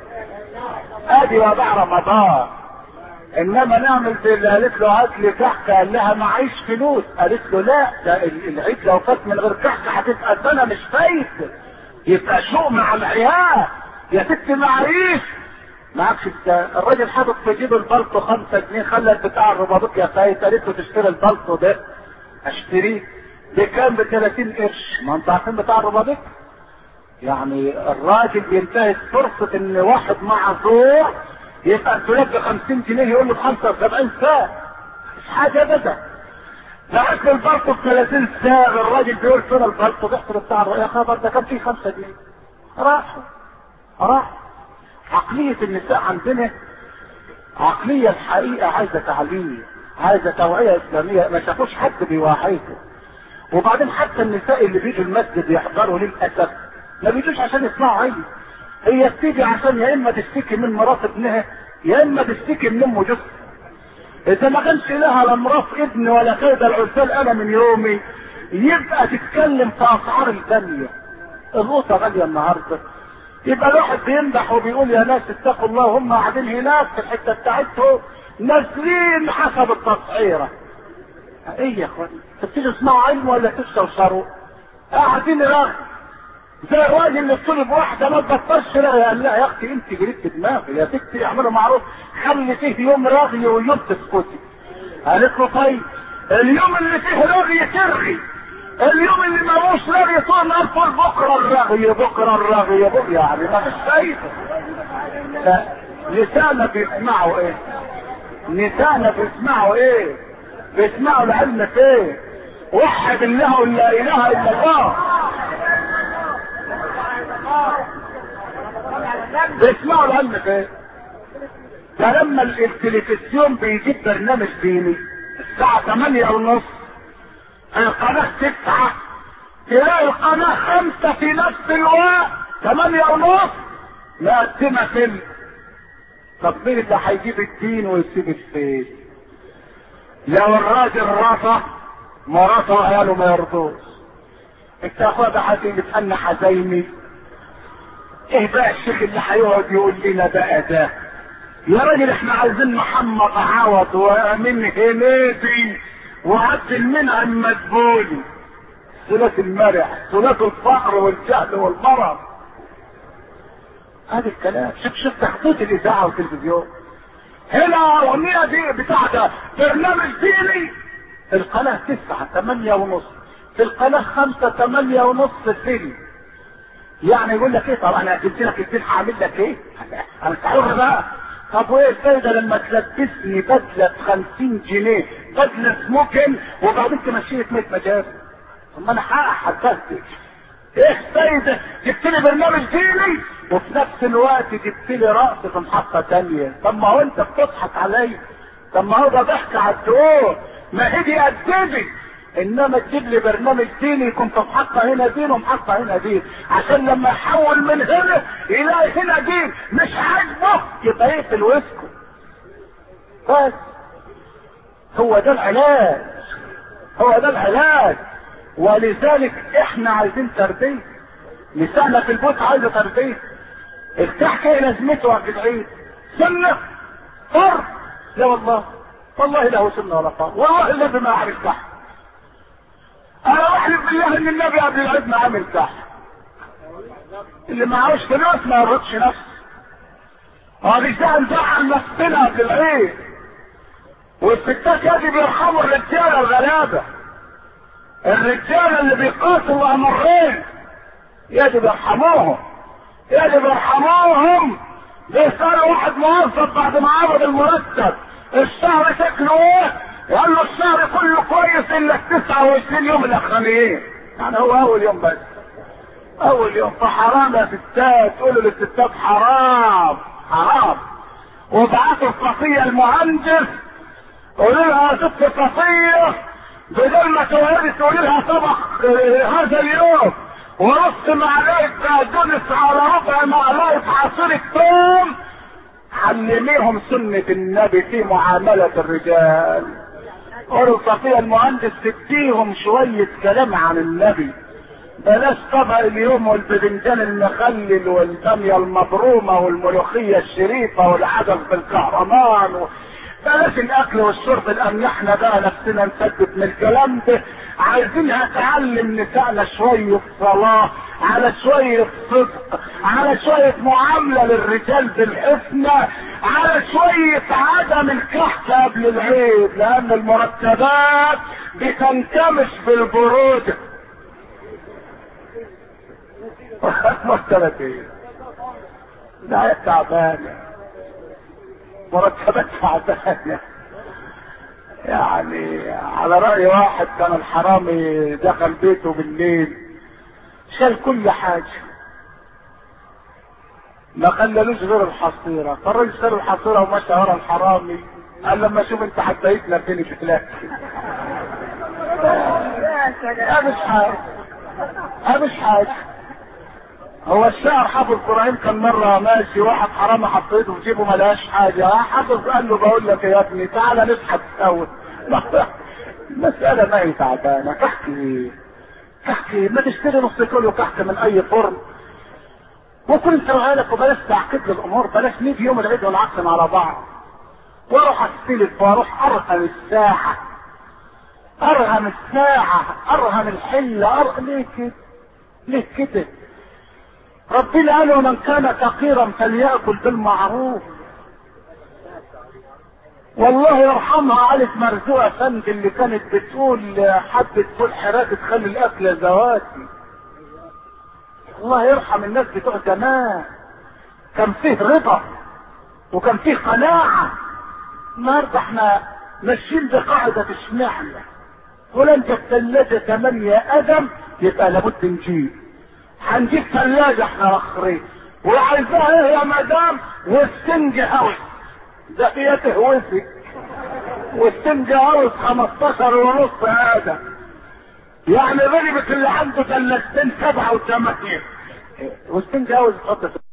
ادي وضع رمضان. انما نعمل زي اللي قالت له هات لي كحكه، قال لها معيش فلوس، قالت له لا، ده العيد لو فات من غير كحكه هتبقى السنه مش فايت، يبقى شوق مع العيال يا ست معيش. معكش الراجل حاطط في جيب البلطو خمسة جنيه، خلت بتاع الرباطات يا فايت، قالت له تشتري البلطو ده. اشتريه بكام؟ ب ثلاثين قرش. ما انتوا عارفين بتاع الرباطات يعني الراجل بينتهز فرصة ان واحد معذور يبقى الدولاب ب خمسين جنيه يقول له ب خمسة وسبعين ساعة، مش حاجة ابدا. بعت له البلطو ب ثلاثين ساعة، الراجل بيقول فين البلطو؟ بيحسب بتاع الرباطات، يا خبر ده كان فيه خمسة جنيه. راح راح. عقلية النساء عندنا عقلية الحقيقة عايزة تعليم، عايزة توعية اسلامية، ما شافوش حد بيوعيهم. وبعدين حتى النساء اللي بيجوا المسجد يحضروا للأسف ما بيجوش عشان يسمعوا علم، هي بتيجي عشان يا اما تشتكي من مرات ابنها يا اما تشتكي من ام جوزها. اذا ما كانش لها لا مرات ابن ولا كيد العزال انا من يومي، يبقى تتكلم في اسعار الدنيا. القوطة غالية النهارده، يبقى الواحد بيمدح وبيقول يا ناس اتقوا الله، هم قاعدين هناك في الحته بتاعتهم نازلين حسب التصعيره. ايه يا اخوان، تبتدوا تسمعوا علم ولا تستوصروا؟ قاعدين رغم زي الراجل اللي طلب واحده ما تبطلش رغي، قال لها يا اختي انت جريت دماغي يا ستي، اعملوا معروف خلي فيه يوم رغي ويوم تسكتي. قالت له طيب اليوم اللي فيه رغي ترغي، اليوم اللي ملوش رغي طول نقول بكره الرغي بكره الرغي بكره، يعني ما فيش فايده. نسانا بيسمعوا ايه؟ نسانا بيسمعوا ايه؟ بيسمعوا العلم فين؟ وحد الله لا اله الا الله. بيسمعوا العلم فين؟ ده لما التلفزيون بيجيب برنامج ديني الساعه ثمانية ونص، القناة تسعة، تلاقي القناة خمسة في نفس الوقت ثمانية ونص مقدمة فيلم. طب مين اللي هيجيب الدين ويسيب الفيل؟ لو الراجل رفض مراته وعياله ما يرضوش. انت يا اخويا ده هتيجي تسألني حزيني ايه بقى الشيخ اللي هيقعد يقول لنا بقى ده؟ يا راجل احنا عايزين محمد عوض وامين هنيدي وعبد المنعم مدبولي، ثلاث المرح، ثلاث الفقر والجهل والمرض. هذا الكلام. شوف شوف تخطيط الاذاعه والتلفزيون. هنا اغنيه دي بتاع ده برنامج ديني، القناه تسعة ثمانية ونص، في القناه خمسة ثمانية ونص فيلم. يعني يقول لك ايه؟ طب انا قدمت لك الفيلم هعمل لك ايه؟ انا حر بقى. طب وايه الفايده لما تلبسني بدله بخمسين جنيه، بدله سموكن وبعدين تمشيني في مية مجال؟ طب ما انا حقق ايه الفايده؟ جبت لي برنامج ديني وفي نفس الوقت جبت لي رقص في محطه تانيه. طب ما هو انت بتضحك عليا، طب ما هو ده ضحك على الدقون، ما هي دي قدمي. انما تجيب لي برنامج ديني يكون في محطه هنا دين ومحطه هنا دين، عشان لما يحول من هنا يلاقي هنا دين مش عاجبه يبقى يقفل ويسكت. بس هو ده العلاج، هو ده العلاج. ولذلك احنا عايزين تربيه. نساءنا في البيوت عايزه تربيه. الكحك ايه لازمته في العيد؟ سنه فر؟ لا والله، والله له سنه ولا فر، والله الذي ما اعرف كحك. انا احلف بالله ان النبي قبل العيد ما عامل كحك. اللي معهوش فلوس ما يرضش نفسه. هو مش ده نزعل نفسنا قبل العيد. والستات يجب يرحموا الرجاله الغلابه. الرجال اللي بيقاتلوا امرين يجب يرحموهم، يجب يرحموهم. بيسألوا واحد موظف بعد ما عرض المرتب الشهر شكله ايه؟ قال له الشهر كله كويس الا التسعة وعشرين يوم الاخرانيين. يعني هو اول يوم بس، اول يوم. فحرام يا ستات، تقولوا للستات حرام حرام. وابعتوا الصفية المهندس قولوا لها يا ست صفية بدل ما تقعدي تقولي لها طبق هذا اليوم ونص معلقة بقدونس على ربع معلقة عصير الثوم، علميهم سنة النبي في معاملة الرجال. قولوا صفية المهندس تديهم شوية كلام عن النبي، بلاش طبق اليوم والبذنجان المخلل والبامية المبرومة والملوخية الشريفة والعدس بالكهرمان و... بلاش الاكل والشرب الان احنا بقى نفسنا نسدد من الكلام ده. عايزينها تعلم نسائنا شوية صلاة، على شوية صدق، على شوية معاملة للرجال بالحسنى، على شوية عدم الكحك قبل العيد، لان المرتبات بتنكمش بالبرودة. مرتبات ايه؟ ده تعبانة، مرتبات تعبانة. يعني على رأي واحد كان الحرامي دخل بيته بالليل شال كل حاجة ما خلالوش غير الحصيرة، فالراجل شال الحصيرة ومشى ورا الحرامي. قال لما اشوف انت حبيتنا فين تتلاقي. اه مش حاجة، اه مش حاجة. هو الشاعر حافظ ابراهيم كان مرة ماشي واحد حرامي حطيته في جيبه ما لقاش حاجة، حافظ قال له بقول لك يا ابني تعالى نسحب سوا. المسألة ما هي تعبانة. كحك ايه؟ كحك ايه؟ ما تشتري نص كيلو كحك من اي فرن وكل انت وعيالك وبلاش تعقد الامور، بلاش نيجي يوم العيد ونعقم على بعض. واروح استلف واروح ارغم الساعة، ارغم الساعة، ارغم الحلة، ارغم ليه كده؟ ليه كده؟ ربنا قال ومن كان فقيرا فليأكل بالمعروف. والله يرحمها علي مرزوق افندي اللي كانت بتقول حبة فول حراك تخلي الاكل زواتي. الله يرحم الناس بتوع زمان، كان فيه رضا وكان فيه قناعة. النهارده احنا ماشيين بقاعدة اشمعنى ولن الثلاجة ثمانية قدم يبقى لابد نجيب، هنجيب ثلاجة احنا اخرين وعايزاها ايه يا مدام؟ والسنج هاوس ده هي تهوسك، والسنج هاوس خمستاشر ونص هذا يعني غلبت اللي عنده ثلاجتين سبعة وثمانية، والسنج هاوس تحط